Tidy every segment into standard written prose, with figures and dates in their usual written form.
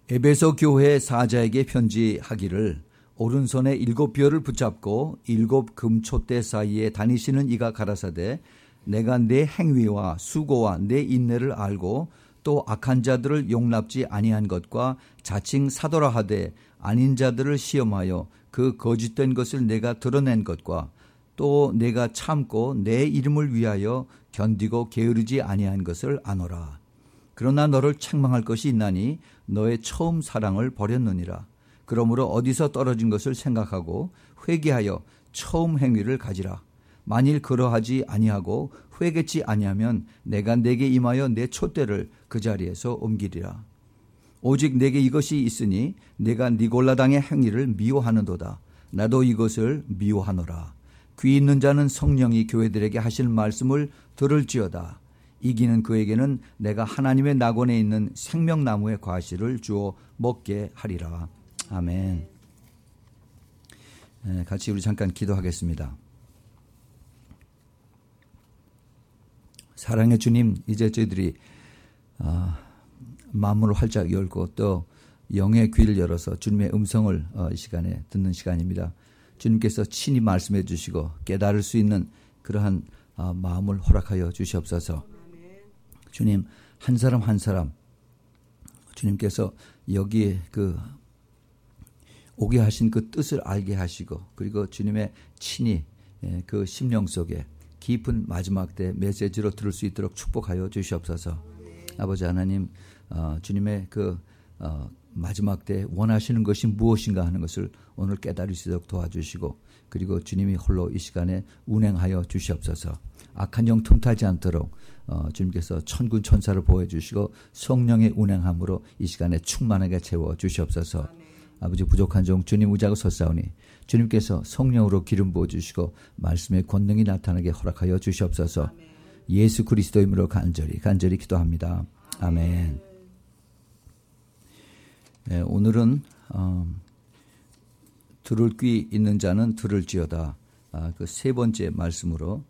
에베소 교회 사자에게 편지하기를 오른손에 7벼를 붙잡고 7 금촛대 사이에 다니시는 이가 가라사대 내가 내 행위와 수고와 내 인내를 알고 또 악한 자들을 용납지 아니한 것과 자칭 사도라 하되 아닌 자들을 시험하여 그 거짓된 것을 내가 드러낸 것과 또 내가 참고 내 이름을 위하여 견디고 게으르지 아니한 것을 아노라. 그러나 너를 책망할 것이 있나니 너의 처음 사랑을 버렸느니라. 그러므로 어디서 떨어진 것을 생각하고 회개하여 처음 행위를 가지라. 만일 그러하지 아니하고 회개치 아니하면 내가 내게 임하여 내 촛대를 그 자리에서 옮기리라. 오직 내게 이것이 있으니 내가 니골라당의 행위를 미워하는도다. 나도 이것을 미워하노라. 귀 있는 자는 성령이 교회들에게 하실 말씀을 들을지어다. 이기는 그에게는 내가 하나님의 낙원에 있는 생명나무의 과실을 주어 먹게 하리라. 아멘. 같이 우리 잠깐 기도하겠습니다. 사랑의 주님, 이제 저희들이 마음을 활짝 열고 또 영의 귀를 열어서 주님의 음성을 이 시간에 듣는 시간입니다. 주님께서 친히 말씀해 주시고 깨달을 수 있는 그러한 마음을 허락하여 주시옵소서. 주님, 한 사람 한 사람 주님께서 여기에 오게 하신 그 뜻을 알게 하시고 그리고 주님의 친히 그 심령 속에 깊은 마지막 때 메시지로 들을 수 있도록 축복하여 주시옵소서. 아버지 하나님, 주님의 마지막 때 원하시는 것이 무엇인가 하는 것을 오늘 깨달을 수 있도록 도와주시고 그리고 주님이 홀로 이 시간에 운행하여 주시옵소서. 악한 영 틈타지 않도록 주님께서 천군 천사를 보여주시고 성령의 운행함으로 이 시간에 충만하게 채워 주시옵소서. 아버지, 부족한 종 주님 의지하고 섰사오니 주님께서 성령으로 기름 부어주시고 말씀의 권능이 나타나게 허락하여 주시옵소서. 예수 그리스도의 이름으로 간절히 기도합니다. 아멘. 네, 오늘은 들을 귀 있는 자는 들을지어다. 그 세 번째 말씀으로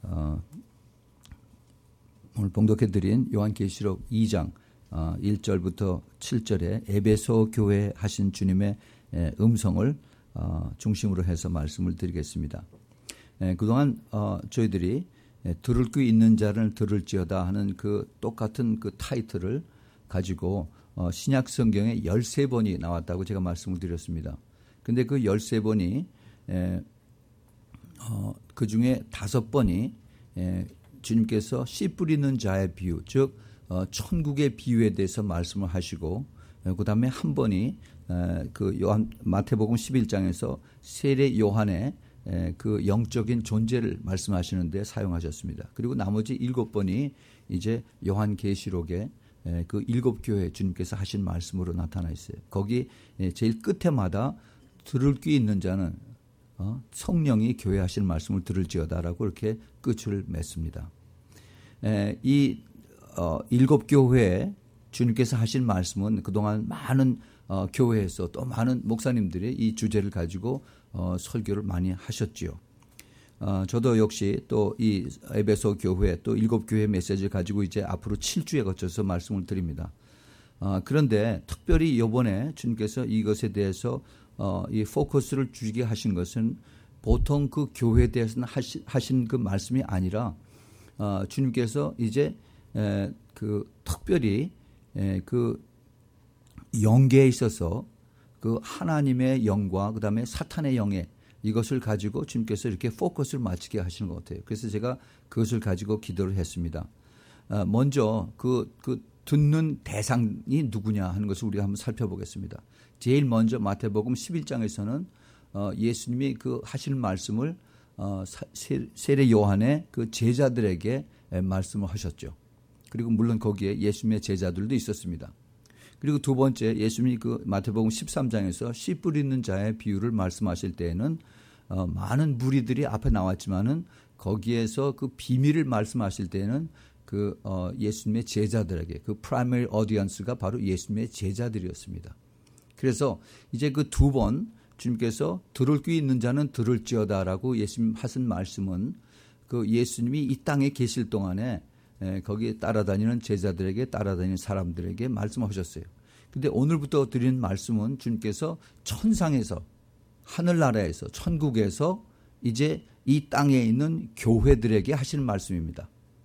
오늘 봉독해드린 요한계시록 2장 1절부터 7절에 에베소 교회에 하신 주님의 음성을 중심으로 해서 말씀을 드리겠습니다. 그동안 저희들이 들을 귀 있는 자를 들을지어다 하는 그 똑같은 그 타이틀을 가지고 신약 성경에 13번이 나왔다고 제가 말씀을 드렸습니다. 근데 그 13번이 그 중에 5번이 주님께서 씨 뿌리는 자의 비유, 즉 천국의 비유에 대해서 말씀을 하시고 그 다음에 한 번이 그 마태복음 11장에서 세례 요한의 그 영적인 존재를 말씀하시는데 사용하셨습니다. 그리고 나머지 7번이 이제 요한계시록에 그 7교회 주님께서 하신 말씀으로 나타나 있어요. 거기 제일 끝에마다 들을 귀 있는 자는 성령이 교회 하신 말씀을 들을지어다라고 이렇게 끝을 맺습니다. 이 7교회에 주님께서 하신 말씀은 그동안 많은 교회에서 또 많은 목사님들이 이 주제를 가지고 설교를 많이 하셨지요. 저도 역시 또 이 에베소 교회 또 7교회 메시지를 가지고 이제 앞으로 7주에 거쳐서 말씀을 드립니다. 그런데 특별히 이번에 주님께서 이것에 대해서 이 포커스를 주게 하신 것은 보통 그 교회에 대해서는 하신 그 말씀이 아니라 주님께서 이제 그 특별히 그 영계에 있어서 그 하나님의 영과 그다음에 사탄의 영에 이것을 가지고 주님께서 이렇게 포커스를 맞추게 하시는 것 같아요. 그래서 제가 그것을 가지고 기도를 했습니다. 먼저 그 듣는 대상이 누구냐 하는 것을 우리가 한번 살펴보겠습니다. 제일 먼저 마태복음 11장에서는 예수님이 그 하시는 말씀을 세례 요한의 그 제자들에게 말씀을 하셨죠. 그리고 물론 거기에 예수님의 제자들도 있었습니다. 그리고 두 번째 예수님이 그 마태복음 13장에서 씨 뿌리는 자의 비유를 말씀하실 때에는 많은 무리들이 앞에 나왔지만은 거기에서 그 비밀을 말씀하실 때에는 그 예수님의 제자들에게 그 프라이머리 어디언스가 바로 예수님의 제자들이었습니다. 그래서 이제 그 두 번 주님께서 들을 귀 있는 자는 들을지어다라고 예수님 하신 말씀은 그 예수님이 이 땅에 계실 동안에 거기에 따라다니는 제자들에게 따라다니는 사람들에게 말씀하셨어요. 근데 오늘부터 드리는 말씀은 주님께서 천상에서, 하늘나라에서, 천국에서 이제 이 땅에 있는 교회들에게 하시는 말씀입니다.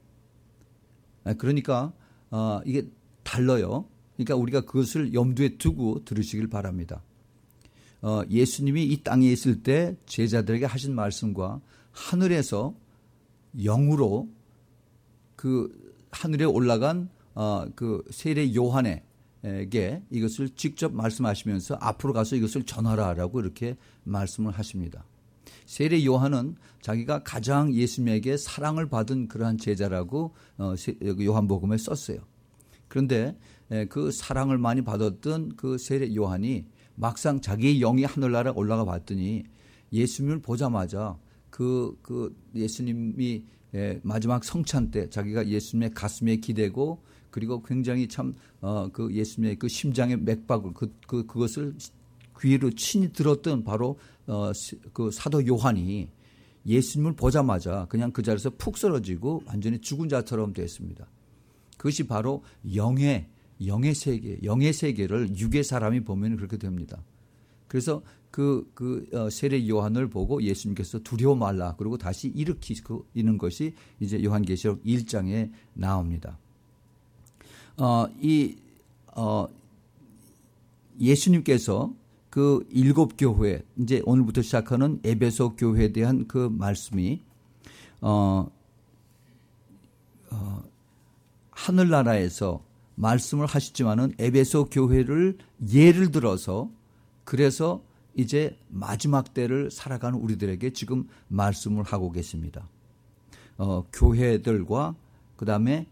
그러니까 이게 달라요. 그러니까 우리가 그것을 염두에 두고 들으시길 바랍니다. 예수님이 이 땅에 있을 때 제자들에게 하신 말씀과 하늘에서 영으로 그 하늘에 올라간 그 세례 요한에게 이것을 직접 말씀하시면서 앞으로 가서 이것을 전하라라고 이렇게 말씀을 하십니다. 세례 요한은 자기가 가장 예수님에게 사랑을 받은 그러한 제자라고 요한복음에 썼어요. 그런데 그 사랑을 많이 받았던 그 세례 요한이 막상 자기의 영이 하늘나라에 올라가 봤더니 예수님을 보자마자 그 예수님이 마지막 성찬 때 자기가 예수님의 가슴에 기대고 그리고 굉장히 참 그 예수님의 그 심장의 맥박을 그것을 귀로 친히 들었던 바로 그 사도 요한이 예수님을 보자마자 그냥 그 자리에서 푹 쓰러지고 완전히 죽은 자처럼 됐습니다. 그것이 바로 영의 세계, 영의 세계를 육의 사람이 보면 그렇게 됩니다. 그래서 세례 요한을 보고 예수님께서 두려워 말라 그리고 다시 일으키는 것이 이제 요한계시록 1장에 나옵니다. 예수님께서 그 7교회, 이제 오늘부터 시작하는 에베소 교회에 대한 그 말씀이 하늘나라에서 말씀을 하시지만은 에베소 교회를 예를 들어서 그래서 이제 마지막 때를 살아가는 우리들에게 지금 말씀을 하고 계십니다. 교회들과 그다음에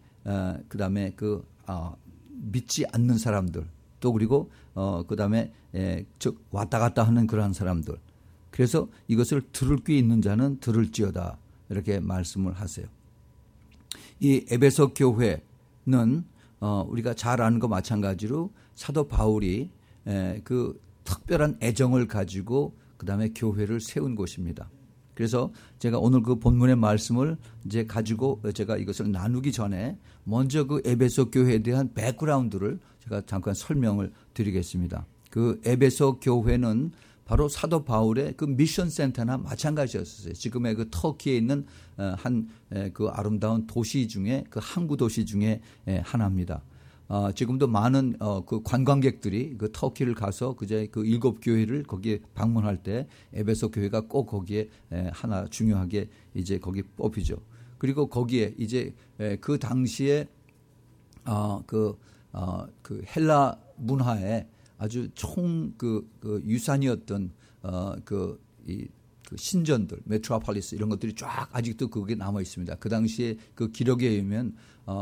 믿지 않는 사람들 또 그리고 그다음에 즉 왔다 갔다 하는 그러한 사람들. 그래서 이것을 들을 귀 있는 자는 들을지어다 이렇게 말씀을 하세요. 이 에베소 교회는 우리가 잘 아는 것 마찬가지로 사도 바울이 그 특별한 애정을 가지고 그다음에 교회를 세운 곳입니다. 그래서 제가 오늘 그 본문의 말씀을 이제 가지고 제가 이것을 나누기 전에 먼저 그 에베소 교회에 대한 백그라운드를 제가 잠깐 설명을 드리겠습니다. 그 에베소 교회는 바로 사도 바울의 그 미션 센터나 마찬가지였어요. 지금의 그 터키에 있는 그 아름다운 도시 중에 그 항구 도시 중에 하나입니다. 지금도 많은 그 관광객들이 그 터키를 가서 그제 그 7교회를 거기에 방문할 때 에베소 교회가 꼭 거기에 하나 중요하게 이제 거기 뽑히죠. 그리고 거기에 이제 그 당시에 그 헬라 문화의 아주 그 유산이었던 그 신전들, 메트로폴리스 이런 것들이 쫙 아직도 그게 남아 있습니다. 그 당시에 그 기록에 의하면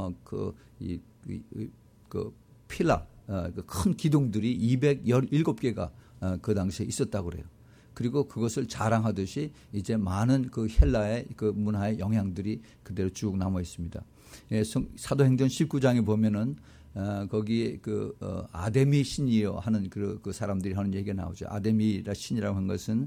그 필라, 그 큰 기둥들이 217개가 그 당시에 있었다고 그래요. 그리고 그것을 자랑하듯이 이제 많은 그 헬라의 그 문화의 영향들이 그대로 쭉 남아 있습니다. 사도행전 19장에 보면은 거기에 그 아데미 신이여 하는 그 사람들이 하는 얘기가 나오죠. 아데미라 신이라고 한 것은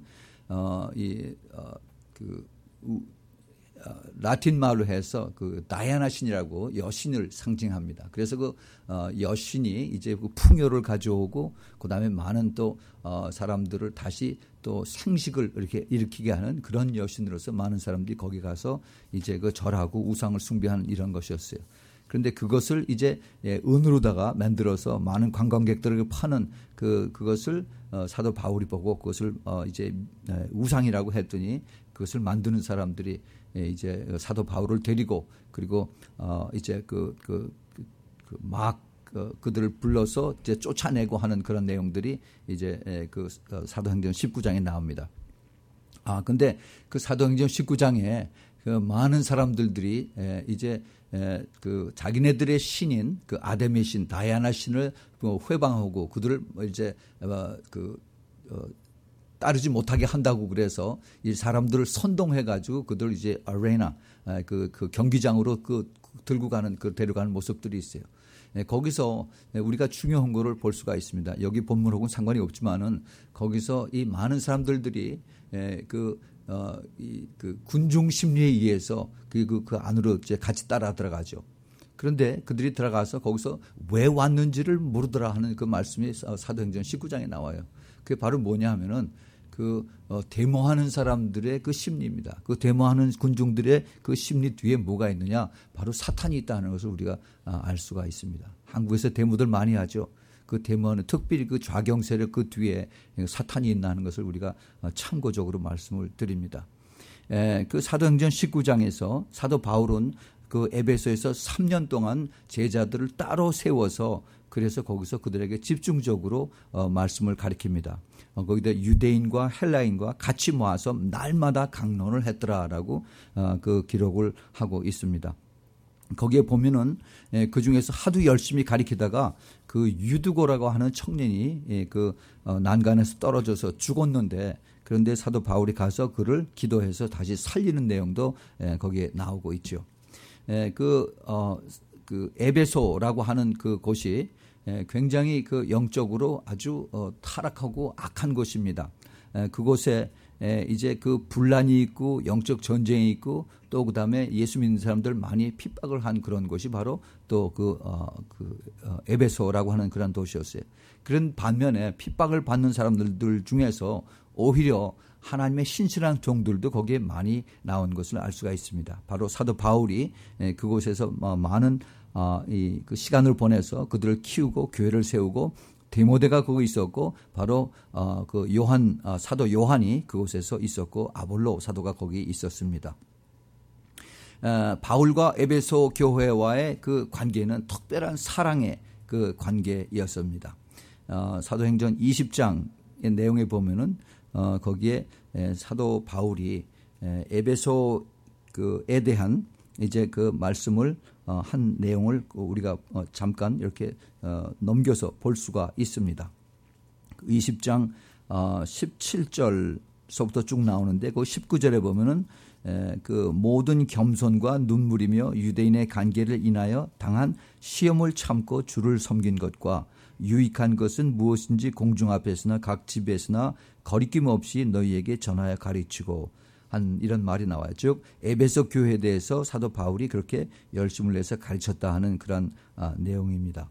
라틴 말로 해서 그 다이아나 신이라고 여신을 상징합니다. 그래서 그 여신이 이제 그 풍요를 가져오고 그다음에 많은 또 사람들을 다시 또 생식을 이렇게 일으키게 하는 그런 여신으로서 많은 사람들이 거기 가서 이제 그 절하고 우상을 숭배하는 이런 것이었어요. 그런데 그것을 이제 은으로다가 만들어서 많은 관광객들에게 파는 그것을 사도 바울이 보고 그것을 이제 우상이라고 했더니 그것을 만드는 사람들이 이제 사도 바울을 데리고 그리고 이제 그들을 불러서 이제 쫓아내고 하는 그런 내용들이 이제 그 사도행전 19장에 나옵니다. 근데 그 사도행전 19장에 그 많은 사람들이 이제 그 자기네들의 신인 그 아데미 신, 다이아나 신을 회방하고 그들을 이제 따르지 못하게 한다고 그래서 이 사람들을 선동해가지고 그들 이제 아레나 그 경기장으로 들고 가는 데려가는 모습들이 있어요. 거기서 우리가 중요한 거를 볼 수가 있습니다. 여기 본문하고는 상관이 없지만은 거기서 이 많은 사람들이 그 군중 심리에 의해서 그 안으로 이제 같이 따라 들어가죠. 그런데 그들이 들어가서 거기서 왜 왔는지를 모르더라 하는 그 말씀이 사도행전 19장에 나와요. 그게 바로 뭐냐 하면은 데모하는 사람들의 그 심리입니다. 그 데모하는 군중들의 그 심리 뒤에 뭐가 있느냐? 바로 사탄이 있다는 것을 우리가 알 수가 있습니다. 한국에서 데모들 많이 하죠. 그 데모하는 특별히 그 좌경 세력 그 뒤에 사탄이 있다는 것을 우리가 참고적으로 말씀을 드립니다. 그 사도행전 19장에서 사도 바울은 그 에베소에서 3년 동안 제자들을 따로 세워서 그래서 거기서 그들에게 집중적으로 말씀을 가르칩니다. 거기다 유대인과 헬라인과 같이 모아서 날마다 강론을 했더라라고 그 기록을 하고 있습니다. 거기에 보면은 그 중에서 하도 열심히 가르치다가 그 유두고라고 하는 청년이 그 난간에서 떨어져서 죽었는데 그런데 사도 바울이 가서 그를 기도해서 다시 살리는 내용도 거기에 나오고 있죠. 그 에베소라고 하는 그 곳이 굉장히 그 영적으로 아주 타락하고 악한 곳입니다. 그곳에 이제 그 분란이 있고 영적 전쟁이 있고 또 그다음에 예수 믿는 사람들 많이 핍박을 한 그런 곳이 바로 또 에베소라고 하는 그런 도시였어요. 그런 반면에 핍박을 받는 사람들 중에서 오히려 하나님의 신실한 종들도 거기에 많이 나온 것을 알 수가 있습니다. 바로 사도 바울이 그곳에서 많은 그 시간을 보내서 그들을 키우고 교회를 세우고 디모데가 거기 있었고 바로 그 사도 요한이 그곳에서 있었고 아볼로 사도가 거기 있었습니다. 바울과 에베소 교회와의 그 관계는 특별한 사랑의 그 관계였습니다. 사도행전 20장의 내용에 보면은 거기에 사도 바울이 에베소에 대한 이제 그 말씀을 한 내용을 우리가 잠깐 이렇게 넘겨서 볼 수가 있습니다. 20장 17절서부터 쭉 나오는데 그 19절에 보면은 그 모든 겸손과 눈물이며 유대인의 관계를 인하여 당한 시험을 참고 주를 섬긴 것과 유익한 것은 무엇인지 공중 앞에서나 각 집에서나 거리낌 없이 너희에게 전하여 가르치고 한 이런 말이 나와요. 즉 에베소 교회에 대해서 사도 바울이 그렇게 열심을 내서 가르쳤다 하는 그런 내용입니다.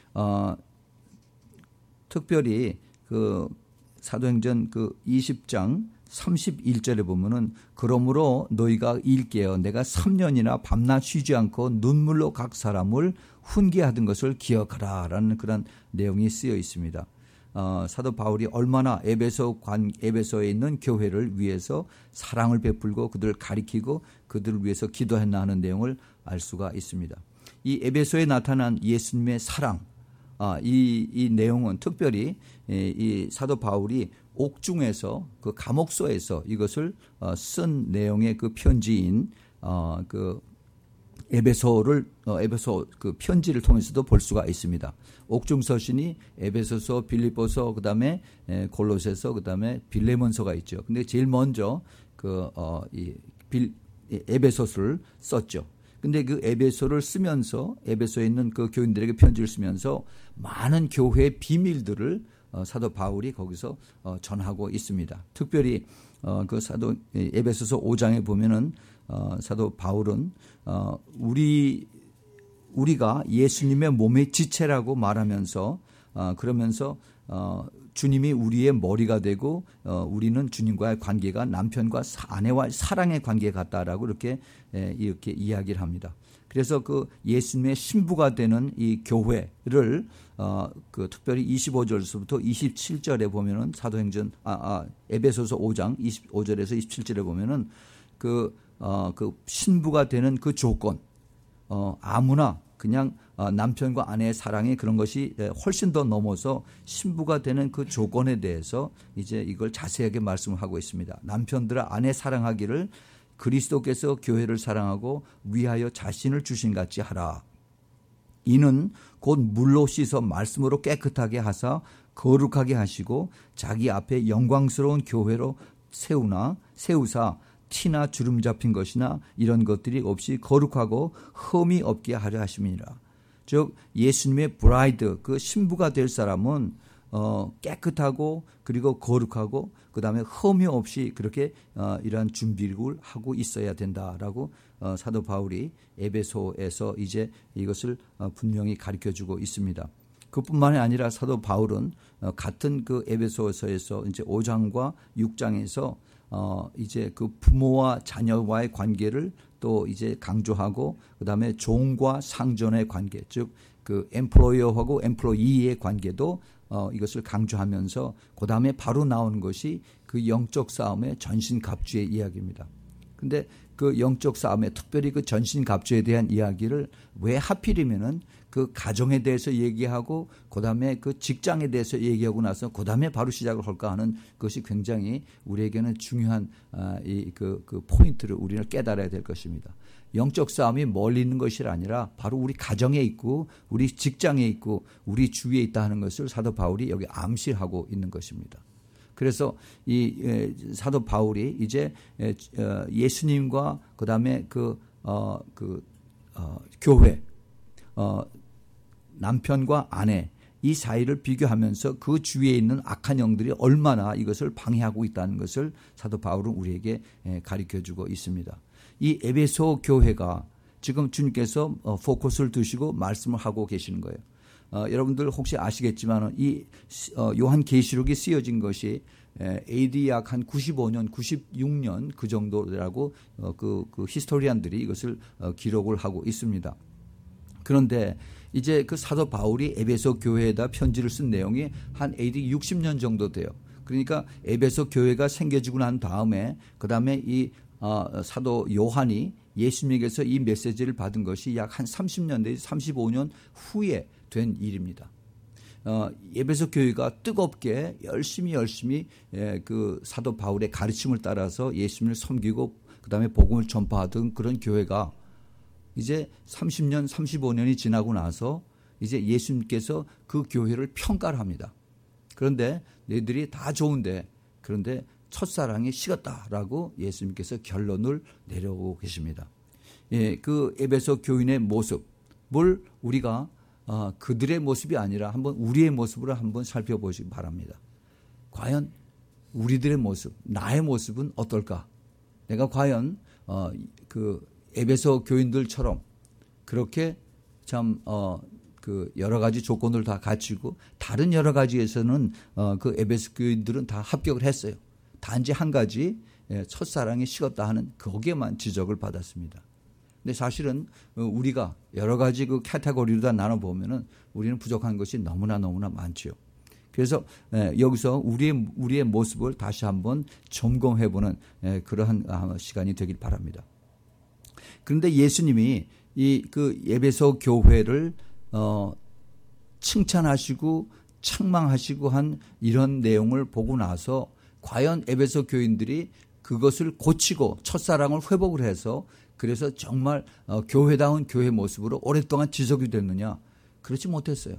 특별히 그 사도행전 그 20장 31절에 보면은 그러므로 너희가 일깨어 내가 3년이나 밤낮 쉬지 않고 눈물로 각 사람을 훈계하던 것을 기억하라라는 그런 내용이 쓰여 있습니다. 사도 바울이 얼마나 에베소에 있는 교회를 위해서 사랑을 베풀고 그들을 가리키고 그들을 위해서 기도했나 하는 내용을 알 수가 있습니다. 이 에베소에 나타난 예수님의 사랑, 이 내용은 특별히 이 사도 바울이 옥중에서 그 감옥소에서 이것을 쓴 내용의 그 편지인 그 에베소 그 편지를 통해서도 볼 수가 있습니다. 옥중 서신이 에베소서, 빌립보서, 그다음에 골로새서, 그다음에 빌레몬서가 있죠. 근데 제일 먼저 에베소서를 썼죠. 근데 그 에베소를 쓰면서 에베소에 있는 그 교인들에게 편지를 쓰면서 많은 교회의 비밀들을 사도 바울이 거기서 전하고 있습니다. 특별히 그 사도 에베소서 5장에 보면은 사도 바울은 우리가 예수님의 몸의 지체라고 말하면서 그러면서 주님이 우리의 머리가 되고 우리는 주님과의 관계가 남편과 아내와 사랑의 관계 같다라고 이렇게 이야기를 합니다. 그래서 그 예수님의 신부가 되는 이 교회를 그 특별히 25절부터 27절에 보면은 사도행전 에베소서 5장 25절에서 27절에 보면은 그 신부가 되는 그 조건 아무나 그냥 남편과 아내의 사랑이 그런 것이 훨씬 더 넘어서 신부가 되는 그 조건에 대해서 이제 이걸 자세하게 말씀을 하고 있습니다. 남편들아 아내 사랑하기를 그리스도께서 교회를 사랑하고 위하여 자신을 주신 같이 하라. 이는 곧 물로 씻어 말씀으로 깨끗하게 하사 거룩하게 하시고 자기 앞에 영광스러운 교회로 세우사 티나 주름 잡힌 것이나 이런 것들이 없이 거룩하고 흠이 없게 하려 하심이니라. 즉 예수님의 브라이드 그 신부가 될 사람은 깨끗하고 그리고 거룩하고 그다음에 흠이 없이 그렇게 이러한 준비를 하고 있어야 된다라고 사도 바울이 에베소에서 이제 이것을 분명히 가르쳐주고 있습니다. 그뿐만이 아니라 사도 바울은 같은 그 에베소서에서 이제 5장과 6장에서 이제 그 부모와 자녀와의 관계를 또 이제 강조하고 그다음에 종과 상전의 관계, 즉 그 엠플로이어하고 엠플로이의 관계도 이것을 강조하면서 그다음에 바로 나오는 것이 그 영적 싸움의 전신갑주의 이야기입니다. 근데 그 영적 싸움에 특별히 그 전신갑주에 대한 이야기를 왜 하필이면은 그 가정에 대해서 얘기하고 그다음에 그 직장에 대해서 얘기하고 나서 그다음에 바로 시작을 할까 하는 것이 굉장히 우리에게는 중요한 그 포인트를 우리는 깨달아야 될 것입니다. 영적 싸움이 멀리 있는 것이 아니라 바로 우리 가정에 있고 우리 직장에 있고 우리 주위에 있다 하는 것을 사도 바울이 여기 암시하고 있는 것입니다. 그래서 이 사도 바울이 이제 예수님과 그다음에 교회 남편과 아내 이 사이를 비교하면서 그 주위에 있는 악한 영들이 얼마나 이것을 방해하고 있다는 것을 사도 바울은 우리에게 가르쳐주고 있습니다. 이 에베소 교회가 지금 주님께서 포커스를 두시고 말씀을 하고 계시는 거예요. 여러분들 혹시 아시겠지만 이 요한계시록이 쓰여진 것이 AD 약 한 95년, 96년 그 정도라고 그 히스토리안들이 이것을 기록을 하고 있습니다. 그런데 이제 그 사도 바울이 에베소 교회에다 편지를 쓴 내용이 한 AD 60년 정도 돼요. 그러니까 에베소 교회가 생겨지고 난 다음에 그다음에 이 사도 요한이 예수님에게서 이 메시지를 받은 것이 약 한 30년 내지 35년 후에 된 일입니다. 에베소 교회가 뜨겁게 열심히 그 사도 바울의 가르침을 따라서 예수님을 섬기고 그다음에 복음을 전파하던 그런 교회가 이제 30년, 35년이 지나고 나서 이제 예수님께서 그 교회를 평가를 합니다. 그런데 너희들이 다 좋은데 그런데 첫사랑이 식었다라고 예수님께서 결론을 내려오고 계십니다. 예, 그 에베소 교인의 모습을 우리가 그들의 모습이 아니라 한번 우리의 모습으로 한번 살펴보시기 바랍니다. 과연 우리들의 모습, 나의 모습은 어떨까? 내가 과연 그 에베소 교인들처럼 그렇게 참 그 여러 가지 조건을 다 갖추고 다른 여러 가지에서는 그 에베소 교인들은 다 합격을 했어요. 단지 한 가지 첫사랑이 식었다 하는 거기에만 지적을 받았습니다. 근데 사실은 우리가 여러 가지 그 카테고리로 다 나눠보면은 우리는 부족한 것이 너무나 많지요. 그래서 여기서 우리의 모습을 다시 한번 점검해보는 그러한 시간이 되길 바랍니다. 그런데 예수님이 이 그 에베소 교회를 칭찬하시고 책망하시고 한 이런 내용을 보고 나서 과연 에베소 교인들이 그것을 고치고 첫사랑을 회복을 해서 그래서 정말 교회다운 교회 모습으로 오랫동안 지속이 됐느냐? 그렇지 못했어요.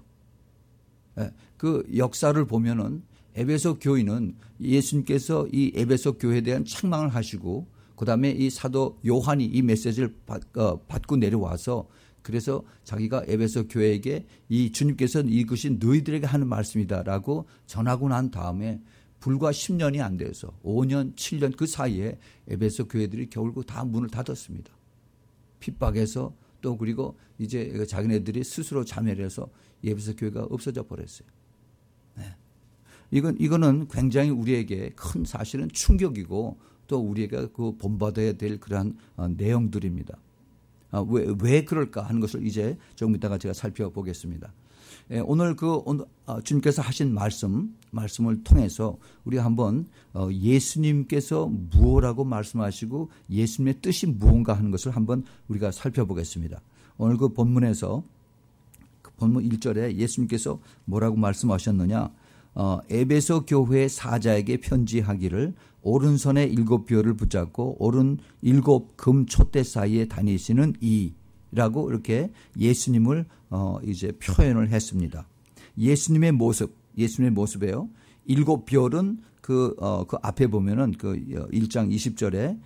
그 역사를 보면은 에베소 교인은 예수님께서 이 에베소 교회에 대한 책망을 하시고 그다음에 이 사도 요한이 이 메시지를 받고 내려와서 그래서 자기가 에베소 교회에게 이 주님께서 이것이 너희들에게 하는 말씀이다라고 전하고 난 다음에 불과 10년이 안 돼서 5년, 7년 그 사이에 에베소 교회들이 결국 다 문을 닫았습니다. 핍박해서 또 그리고 이제 자기네들이 스스로 자멸을 해서 에베소 교회가 없어져 버렸어요. 네. 이거는 굉장히 우리에게 큰 사실은 충격이고 또 우리가 그 본받아야 될 그러한 내용들입니다. 왜 그럴까 하는 것을 이제 조금 이따가 제가 살펴보겠습니다. 오늘 주님께서 하신 말씀을 통해서 우리가 한번 예수님께서 무엇라고 말씀하시고 예수님의 뜻이 무언가 하는 것을 한번 우리가 살펴보겠습니다. 오늘 그 본문에서 본문 1절에 예수님께서 뭐라고 말씀하셨느냐? 에베소 교회 사자에게 편지하기를 오른손에 7뼈를 붙잡고 오른 7 금 촛대 사이에 다니시는 이라고 이렇게 예수님을 이제 표현을 했습니다. 예수님의 모습에요. 7별은 그 앞에 보면은 그 1장 20절에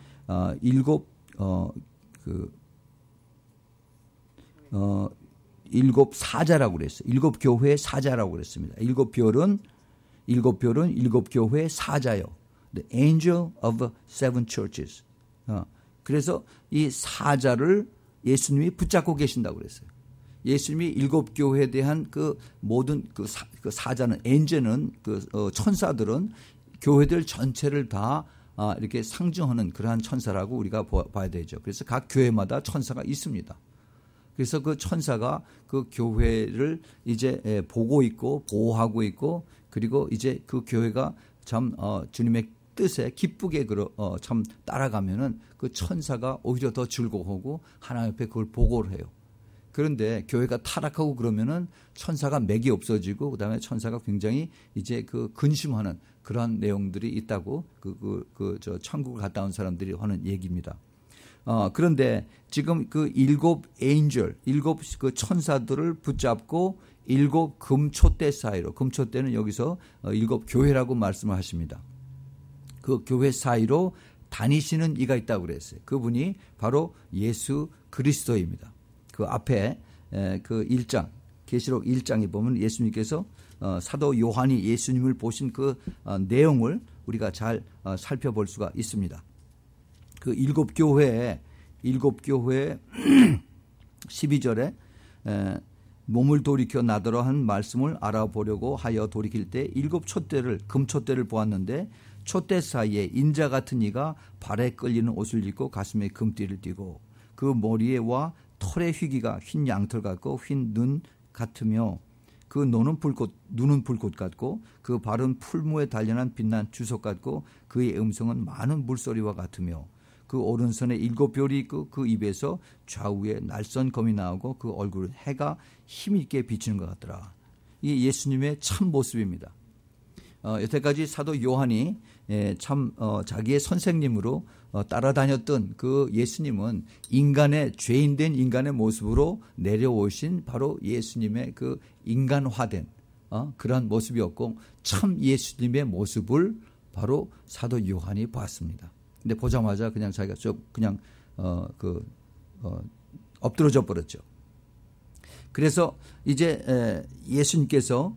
7 사자라고 그랬어요. 7 교회의 사자라고 그랬습니다. 7별은 일곱 별은 일곱 교회의 사자요. The angel of seven churches. 그래서 이 사자를 예수님이 붙잡고 계신다고 그랬어요. 예수님이 일곱 교회에 대한 그 모든 그 사자는, 엔젤은, 천사들은 교회들 전체를 다 이렇게 상징하는 그러한 천사라고 우리가 봐야 되죠. 그래서 각 교회마다 천사가 있습니다. 그래서 그 천사가 그 교회를 이제 보고 있고 보호하고 있고, 그리고 이제 그 교회가 참 주님의 뜻에 기쁘게 참 따라가면은 그 천사가 오히려 더 즐거워하고 하나님 앞에 그걸 보고를 해요. 그런데 교회가 타락하고 그러면은 천사가 맥이 없어지고, 그다음에 천사가 굉장히 이제 그 근심하는 그러한 내용들이 있다고 저 천국을 갔다 온 사람들이 하는 얘기입니다. 그런데 지금 그 일곱 엔젤, 일곱 그 천사들을 붙잡고 일곱 금촛대 사이로, 금촛대는 여기서 일곱 교회라고 말씀을 하십니다. 그 교회 사이로 다니시는 이가 있다고 그랬어요. 그분이 바로 예수 그리스도입니다. 그 앞에 그 1장, 계시록 1장에 보면 예수님께서 사도 요한이 예수님을 보신 그 내용을 우리가 잘 살펴볼 수가 있습니다. 그 일곱 교회 12절에 몸을 돌이켜 나더러 한 말씀을 알아보려고 하여 돌이킬 때 일곱 촛대를, 금촛대를 보았는데 촛대 사이에 인자 같은 이가 발에 끌리는 옷을 입고 가슴에 금띠를 띠고 그 머리에와 털의 휘기가 흰 양털 같고 흰 눈 같으며 그 눈은 불꽃 같고 그 발은 풀무에 단련한 빛난 주석 같고 그의 음성은 많은 물소리와 같으며 그 오른손에 일곱 별이 있고 그 입에서 좌우에 날선 검이 나오고 그 얼굴은 해가 힘있게 비치는 것 같더라. 이게 예수님의 참 모습입니다. 여태까지 사도 요한이 참 자기의 선생님으로 따라다녔던 그 예수님은 인간의, 죄인된 인간의 모습으로 내려오신 바로 예수님의 그 인간화된 그러한 모습이었고, 참 예수님의 모습을 바로 사도 요한이 봤습니다. 근데 보자마자 그냥 자기가 그냥 엎드러져 버렸죠. 그래서 이제 예수님께서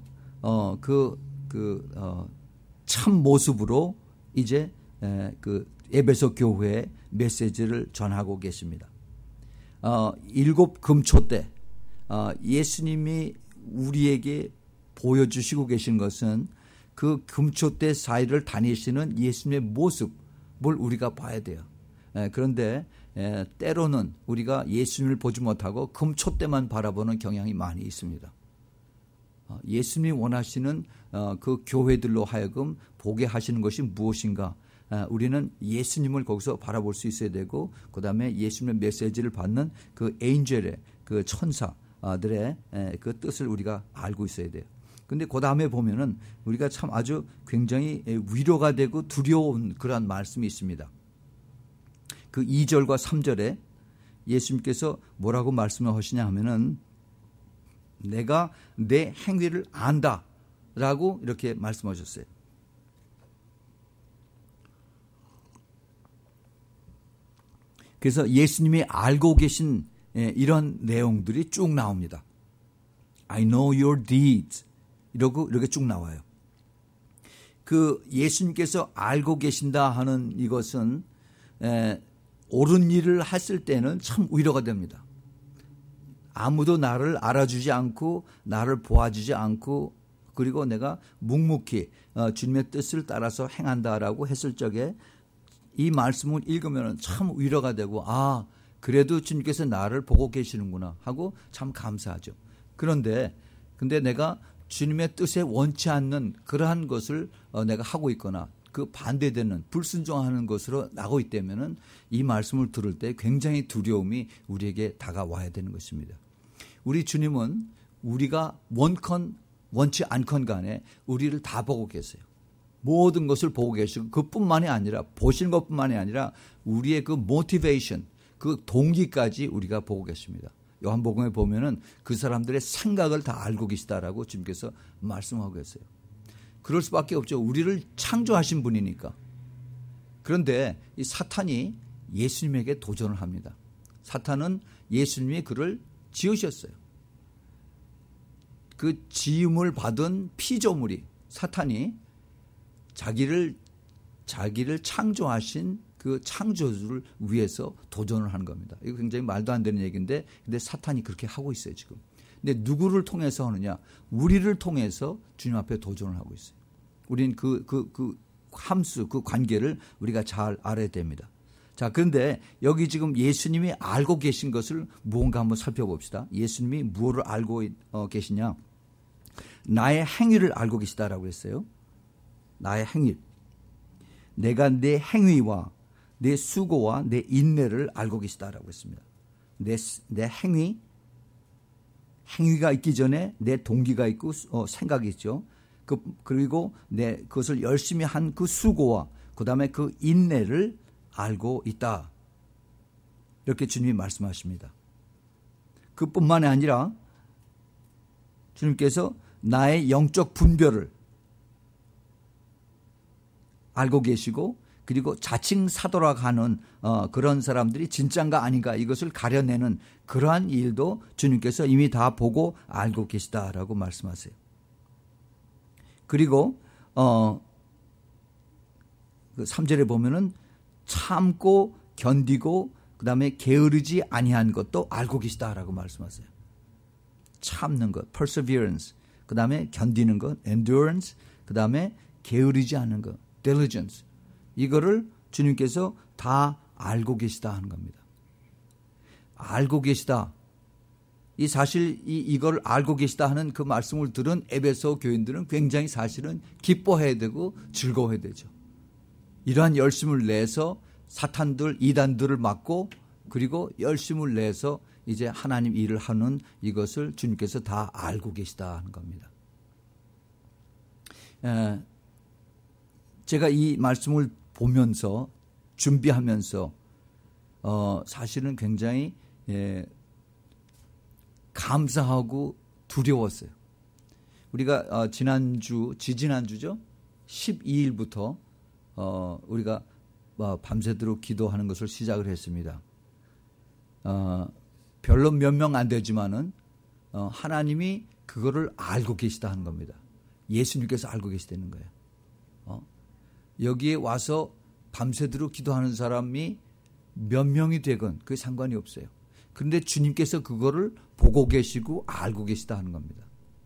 참 모습으로 이제 그 에베소 교회에 메시지를 전하고 계십니다. 일곱 금촛대, 예수님이 우리에게 보여주시고 계신 것은 그 금촛대 사이를 다니시는 예수님의 모습을 우리가 봐야 돼요. 그런데 때로는 우리가 예수님을 보지 못하고 금촛대만 바라보는 경향이 많이 있습니다. 예수님이 원하시는 그 교회들로 하여금 보게 하시는 것이 무엇인가? 우리는 예수님을 거기서 바라볼 수 있어야 되고, 그 다음에 예수님의 메시지를 받는 그 엔젤의, 그 천사들의 그 뜻을 우리가 알고 있어야 돼요. 근데 그 다음에 보면은 우리가 참 아주 굉장히 위로가 되고 두려운 그러한 말씀이 있습니다. 그 2절과 3절에 예수님께서 뭐라고 말씀을 하시냐 하면은 내가 내 행위를 안다 라고 이렇게 말씀하셨어요. 그래서 예수님이 알고 계신 이런 내용들이 쭉 나옵니다. I know your deeds. 이렇게 쭉 나와요. 그 예수님께서 알고 계신다 하는 이것은 옳은 일을 했을 때는 참 위로가 됩니다. 아무도 나를 알아주지 않고 나를 보아주지 않고 그리고 내가 묵묵히 주님의 뜻을 따라서 행한다라고 했을 적에 이 말씀을 읽으면 참 위로가 되고, 그래도 주님께서 나를 보고 계시는구나 하고 참 감사하죠. 근데 내가 주님의 뜻에 원치 않는 그러한 것을 내가 하고 있거나 그 반대되는 불순종하는 것으로 나고 있다면은 이 말씀을 들을 때 굉장히 두려움이 우리에게 다가와야 되는 것입니다. 우리 주님은 우리가 원컨 원치 않건 간에 우리를 다 보고 계세요. 모든 것을 보고 계시고 그뿐만이 아니라 보시는 것뿐만이 아니라 우리의 그 모티베이션, 그 동기까지 우리가 보고 계십니다. 요한복음에 보면은 그 사람들의 생각을 다 알고 계시다라고 주님께서 말씀하고 계세요. 그럴 수밖에 없죠. 우리를 창조하신 분이니까. 그런데 이 사탄이 예수님에게 도전을 합니다. 사탄은 예수님이 그를 지으셨어요. 그 지음을 받은 피조물이 사탄이 자기를 창조하신 그 창조주를 위해서 도전을 하는 겁니다. 이거 굉장히 말도 안 되는 얘기인데, 근데 사탄이 그렇게 하고 있어요, 지금. 근데 누구를 통해서 하느냐? 우리를 통해서 주님 앞에 도전을 하고 있어요. 우리는 그 함수, 그 관계를 우리가 잘 알아야 됩니다. 자, 그런데 여기 지금 예수님이 알고 계신 것을 무언가 한번 살펴봅시다. 예수님이 무엇을 알고 계시냐? 나의 행위를 알고 계시다라고 했어요. 나의 행위. 내가 내 행위와 내 수고와 내 인내를 알고 계시다라고 했습니다. 내 행위가 있기 전에 내 동기가 있고 생각이 있죠. 그리고 그것을 열심히 한 그 수고와 그다음에 그 인내를 알고 있다. 이렇게 주님이 말씀하십니다. 그뿐만이 아니라 주님께서 나의 영적 분별을 알고 계시고, 그리고 자칭 사도라 하는 그런 사람들이 진짠가 아닌가 이것을 가려내는 그러한 일도 주님께서 이미 다 보고 알고 계시다라고 말씀하세요. 그리고 3절에 보면은 참고 견디고 그다음에 게으르지 아니한 것도 알고 계시다라고 말씀하세요. 참는 것, perseverance, 그다음에 견디는 것, endurance, 그다음에 게으르지 않는 것, diligence. 이거를 주님께서 다 알고 계시다 하는 겁니다. 알고 계시다. 이 사실 이걸 알고 계시다 하는 그 말씀을 들은 에베소 교인들은 굉장히 사실은 기뻐해야 되고 즐거워해야 되죠. 이러한 열심을 내서 사탄들, 이단들을 막고, 그리고 열심을 내서 이제 하나님 일을 하는 이것을 주님께서 다 알고 계시다 하는 겁니다. 제가 이 말씀을 보면서 준비하면서 사실은 굉장히 감사하고 두려웠어요. 우리가 지지난주죠? 12일부터 우리가 밤새도록 기도하는 것을 시작을 했습니다. 별로 몇 명 안 되지만은 하나님이 그거를 알고 계시다 하는 겁니다. 예수님께서 알고 계시다는 거예요. 여기에 와서 밤새도록 기도하는 사람이 몇 명이 되건 그게 상관이 없어요. 그런데 주님께서 그거를 보고 계시고 알고 계시다 하는 겁니다.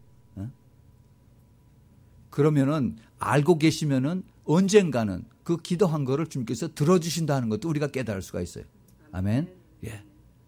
그러면은 알고 계시면은 언젠가는 그 기도한 거를 주님께서 들어주신다는 것도 우리가 깨달을 수가 있어요. 아멘. 예.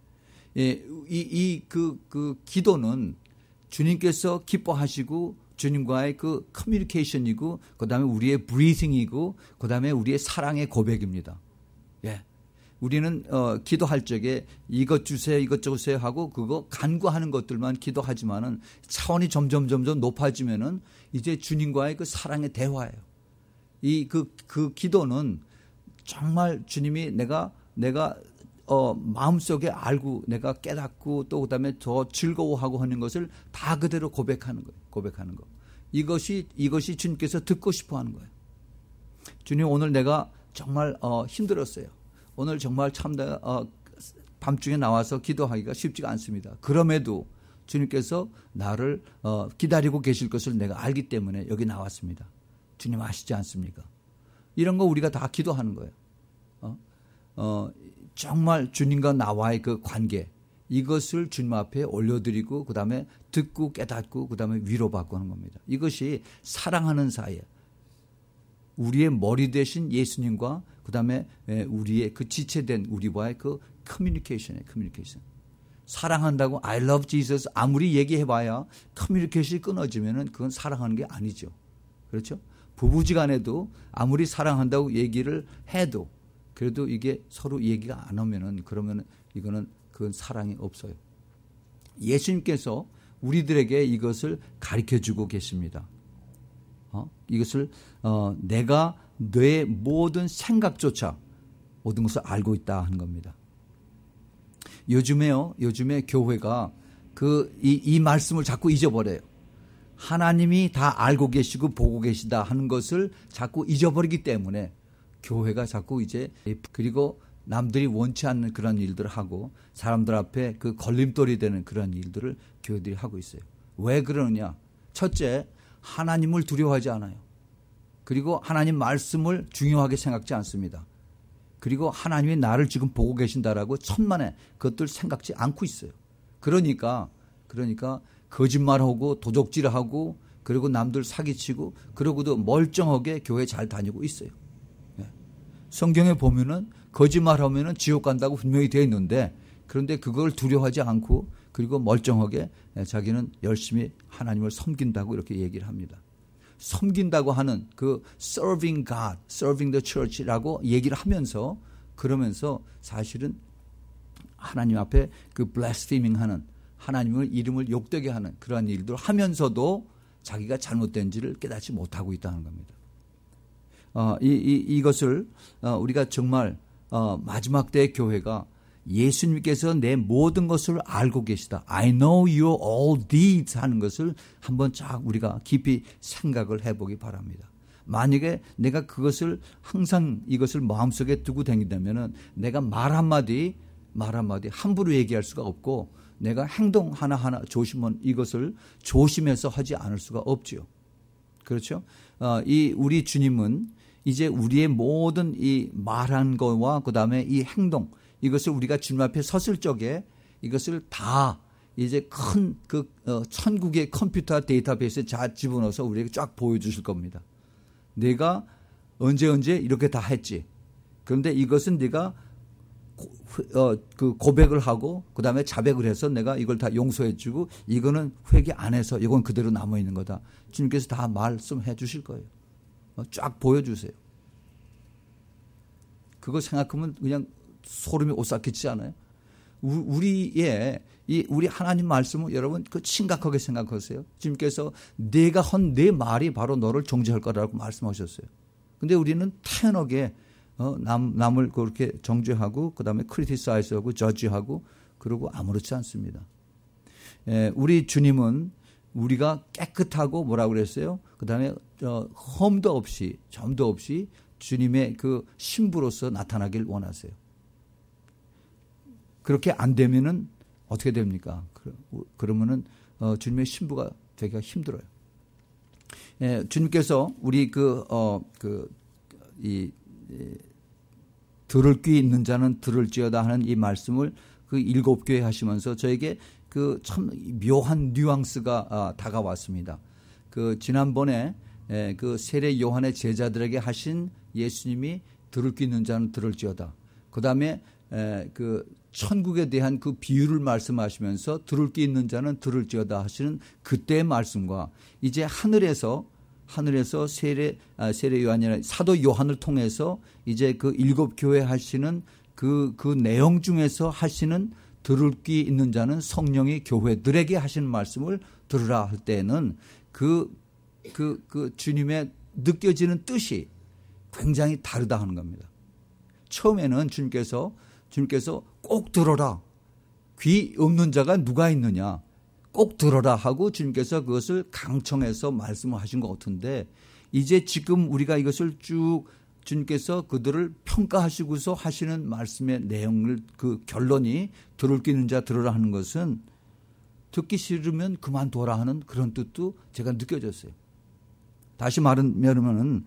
그 기도는 주님께서 기뻐하시고 주님과의 그 커뮤니케이션이고, 그 다음에 우리의 브리싱이고, 그 다음에 우리의 사랑의 고백입니다. 예. 우리는 기도할 적에 이것 주세요, 이것저것 주세요 하고 그거 간구하는 것들만 기도하지만은 차원이 점점 높아지면은 이제 주님과의 그 사랑의 대화예요. 그 기도는 정말 주님이 내가 마음속에 알고 내가 깨닫고 또 그다음에 더 즐거워하고 하는 것을 다 그대로 고백하는 거예요. 고백하는 거. 이것이 주님께서 듣고 싶어 하는 거예요. 주님, 오늘 내가 정말 힘들었어요. 오늘 정말 참 밤중에 나와서 기도하기가 쉽지가 않습니다. 그럼에도 주님께서 나를 기다리고 계실 것을 내가 알기 때문에 여기 나왔습니다. 주님 아시지 않습니까? 이런 거 우리가 다 기도하는 거예요. 정말 주님과 나와의 그 관계, 이것을 주님 앞에 올려드리고 그 다음에 듣고 깨닫고 그 다음에 위로받고 하는 겁니다. 이것이 사랑하는 사이에 우리의 머리 대신 예수님과 그 다음에 우리의 그 지체된 우리와의 그 커뮤니케이션이에요. 커뮤니케이션. 사랑한다고 I love Jesus 아무리 얘기해봐야 커뮤니케이션이 끊어지면은 그건 사랑하는 게 아니죠. 그렇죠? 부부지간에도 아무리 사랑한다고 얘기를 해도 그래도 이게 서로 얘기가 안 오면은 그러면은 그건 사랑이 없어요. 예수님께서 우리들에게 이것을 가르쳐주고 계십니다. 이것을 내가 내 모든 생각조차 모든 것을 알고 있다 하는 겁니다. 요즘에 교회가 이 말씀을 자꾸 잊어버려요. 하나님이 다 알고 계시고 보고 계시다 하는 것을 자꾸 잊어버리기 때문에 교회가 자꾸 이제 그리고 남들이 원치 않는 그런 일들을 하고 사람들 앞에 그 걸림돌이 되는 그런 일들을 교회들이 하고 있어요. 왜 그러느냐? 첫째, 하나님을 두려워하지 않아요. 그리고 하나님 말씀을 중요하게 생각지 않습니다. 그리고 하나님이 나를 지금 보고 계신다라고 천만에 그것들 생각지 않고 있어요. 그러니까 거짓말하고 도적질하고 그리고 남들 사기치고 그러고도 멀쩡하게 교회 잘 다니고 있어요. 성경에 보면은 거짓말하면은 지옥 간다고 분명히 되어 있는데 그런데 그걸 두려워하지 않고 그리고 멀쩡하게 자기는 열심히 하나님을 섬긴다고 이렇게 얘기를 합니다. 섬긴다고 하는 그 serving God, serving the church라고 얘기를 하면서 그러면서 사실은 하나님 앞에 그 blaspheming 하는 하나님의 이름을 욕되게 하는 그러한 일들을 하면서도 자기가 잘못된지를 깨닫지 못하고 있다는 겁니다. 이것을 우리가 정말 마지막 때의 교회가 예수님께서 내 모든 것을 알고 계시다. I know your all deeds 하는 것을 한번 쫙 우리가 깊이 생각을 해보기 바랍니다. 만약에 내가 그것을 항상 이것을 마음속에 두고 다닌다면은 내가 말 한마디 함부로 얘기할 수가 없고 내가 행동 하나하나 이것을 조심해서 하지 않을 수가 없죠. 그렇죠? 우리 주님은 이제 우리의 모든 이 말한 거와 그 다음에 이 행동 이것을 우리가 주님 앞에 섰을 적에 이것을 다 이제 큰 천국의 컴퓨터 데이터베이스에 다 집어넣어서 우리에게 쫙 보여주실 겁니다. 내가 언제 이렇게 다 했지. 그런데 이것은 내가 고백을 하고 그 다음에 자백을 해서 내가 이걸 다 용서해 주고 이거는 회개 안 해서 이건 그대로 남아있는 거다. 주님께서 다 말씀해 주실 거예요. 쫙 보여주세요. 그거 생각하면 그냥 소름이 오싹해지지 않아요? 우리 하나님 말씀을 여러분 심각하게 생각하세요. 주님께서 내가 한 내 말이 바로 너를 정죄할 거라고 말씀하셨어요. 근데 우리는 태연하게 남을 그렇게 정죄하고 그다음에 크리티사이즈하고 저지하고 그러고 아무렇지 않습니다. 우리 주님은 우리가 깨끗하고 뭐라고 그랬어요? 그다음에 험도 없이 점도 없이 주님의 그 신부로서 나타나길 원하세요. 그렇게 안 되면은 어떻게 됩니까? 그러면은 주님의 신부가 되기가 힘들어요. 주님께서 우리 들을 귀 있는 자는 들을지어다 하는 이 말씀을 그 7교회 하시면서 저에게 그 참 묘한 뉘앙스가 다가왔습니다. 지난번에 그 세례 요한의 제자들에게 하신 예수님이 들을 귀 있는 자는 들을지어다. 그 다음에 천국에 대한 그 비유를 말씀하시면서 들을 귀 있는 자는 들을지어다 하시는 그때의 말씀과 이제 하늘에서 세례 요한이나 사도 요한을 통해서 이제 그 7교회 하시는 그 내용 중에서 하시는 들을 귀 있는 자는 성령이 교회들에게 하시는 말씀을 들으라 할 때는 그 주님의 느껴지는 뜻이 굉장히 다르다 하는 겁니다. 처음에는 주님께서 꼭 들어라. 귀 없는 자가 누가 있느냐. 꼭 들어라 하고 주님께서 그것을 강청해서 말씀을 하신 것 같은데 이제 지금 우리가 이것을 쭉 주님께서 그들을 평가하시고서 하시는 말씀의 내용을 그 결론이 들을 귀 있는 자 들으라 하는 것은 듣기 싫으면 그만둬라 하는 그런 뜻도 제가 느껴졌어요. 다시 말하면은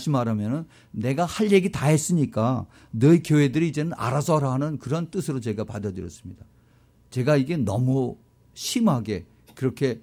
내가 할 얘기 다 했으니까 너희 교회들이 이제는 알아서 하라 하는 그런 뜻으로 제가 받아들였습니다. 제가 이게 너무 심하게 그렇게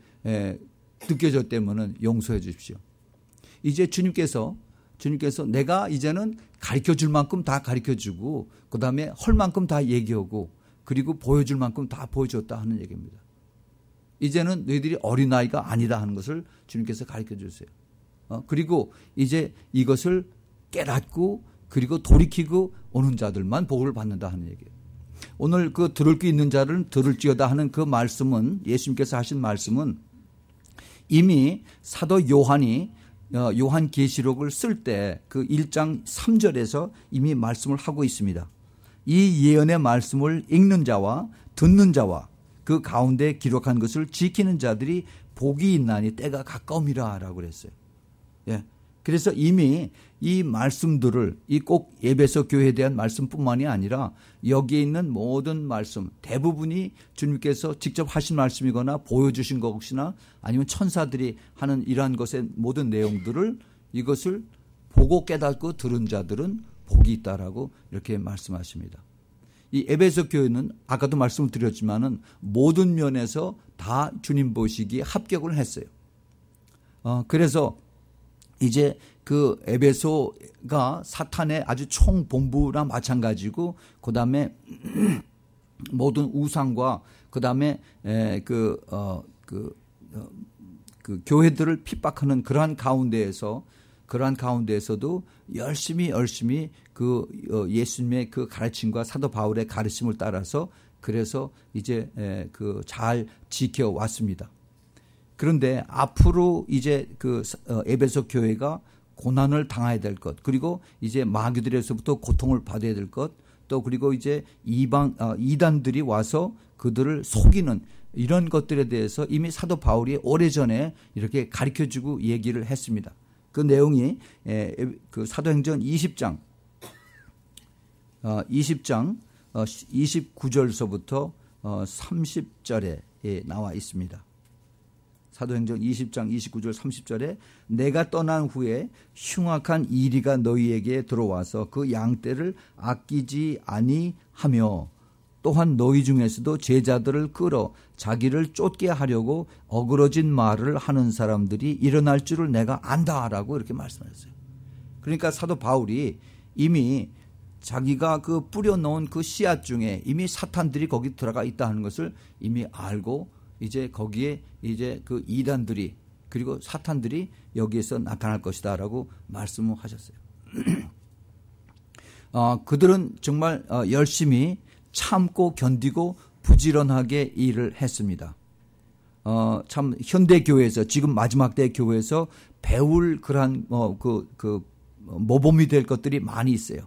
느껴졌다면은 용서해 주십시오. 이제 주님께서 내가 이제는 가르쳐 줄 만큼 다 가르쳐 주고 그다음에 할 만큼 다 얘기하고 그리고 보여줄 만큼 다 보여줬다 하는 얘기입니다. 이제는 너희들이 어린아이가 아니다 하는 것을 주님께서 가르쳐 주세요. 그리고 이제 이것을 깨닫고 그리고 돌이키고 오는 자들만 복을 받는다 하는 얘기예요. 오늘 그 들을 귀 있는 자를 들을지어다 하는 그 말씀은 예수님께서 하신 말씀은 이미 사도 요한이 요한계시록을 쓸 때 그 1장 3절에서 이미 말씀을 하고 있습니다. 이 예언의 말씀을 읽는 자와 듣는 자와 그 가운데 기록한 것을 지키는 자들이 복이 있나니 때가 가까움이라 라고 그랬어요. 예. 그래서 이미 이 말씀들을 이 꼭 에베소 교회에 대한 말씀뿐만이 아니라 여기에 있는 모든 말씀 대부분이 주님께서 직접 하신 말씀이거나 보여주신 것이나 아니면 천사들이 하는 이러한 것의 모든 내용들을 이것을 보고 깨닫고 들은 자들은 복이 있다라고 이렇게 말씀하십니다. 이 에베소 교회는 아까도 말씀을 드렸지만은 모든 면에서 다 주님 보시기에 합격을 했어요. 그래서 이제 그 에베소가 사탄의 아주 총본부나 마찬가지고 그다음에 모든 우상과 그다음에 그 교회들을 핍박하는 그러한 가운데에서도 열심히 그 예수님의 그 가르침과 사도 바울의 가르침을 따라서 그래서 이제 그 잘 지켜왔습니다. 그런데 앞으로 이제 그 에베소 교회가 고난을 당해야 될 것, 그리고 이제 마귀들에서부터 고통을 받아야 될 것, 또 그리고 이제 이단들이 와서 그들을 속이는 이런 것들에 대해서 이미 사도 바울이 오래전에 이렇게 가르쳐주고 얘기를 했습니다. 그 내용이 그 사도행전 20장 29절서부터 30절에 나와 있습니다. 사도행전 20장 29절 30절에 내가 떠난 후에 흉악한 이리가 너희에게 들어와서 그 양떼를 아끼지 아니하며 또한 너희 중에서도 제자들을 끌어 자기를 쫓게 하려고 어그러진 말을 하는 사람들이 일어날 줄을 내가 안다라고 이렇게 말씀하셨어요. 그러니까 사도 바울이 이미 자기가 그 뿌려놓은 그 씨앗 중에 이미 사탄들이 거기 들어가 있다 하는 것을 이미 알고 이제 거기에 이제 그 이단들이 그리고 사탄들이 여기에서 나타날 것이다라고 말씀을 하셨어요. 그들은 정말 열심히 참고 견디고 부지런하게 일을 했습니다. 참 현대 교회에서 지금 마지막 때 교회에서 배울 그러한 모범이 될 것들이 많이 있어요.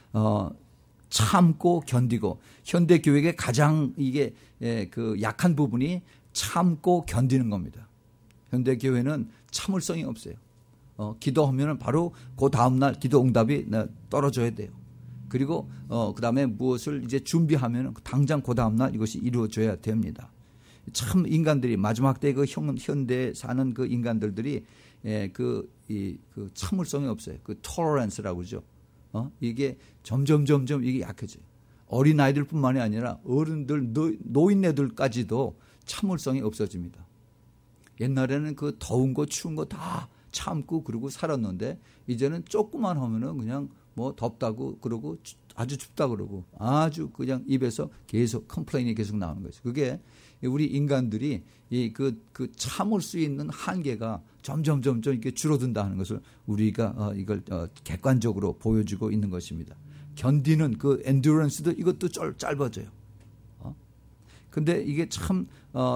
참고 견디고 현대 교회의 가장 이게 그 약한 부분이 참고 견디는 겁니다. 현대 교회는 참을성이 없어요. 기도하면은 바로 그 다음 날 기도 응답이 떨어져야 돼요. 그리고 그다음에 무엇을 이제 준비하면 당장 그 다음 날 이것이 이루어져야 됩니다. 참 인간들이 마지막 때 그 현대에 사는 그 인간들이 그 참을성이 없어요. 그 tolerance라고 그러죠. 이게 점점 이게 약해져요. 어린 아이들뿐만이 아니라 어른들 노인네들까지도 참을성이 없어집니다. 옛날에는 그 더운 거 추운 거 다 참고 그러고 살았는데 이제는 조금만 하면은 그냥 뭐 덥다고 그러고 아주 춥다 그러고 아주 그냥 입에서 계속 컴플레인이 계속 나오는 거죠. 그게 우리 인간들이 그 참을 수 있는 한계가 점점 이렇게 줄어든다는 것을 우리가 이걸 객관적으로 보여주고 있는 것입니다. 견디는 그 엔듀런스도 이것도 짧아져요. 근데 이게 참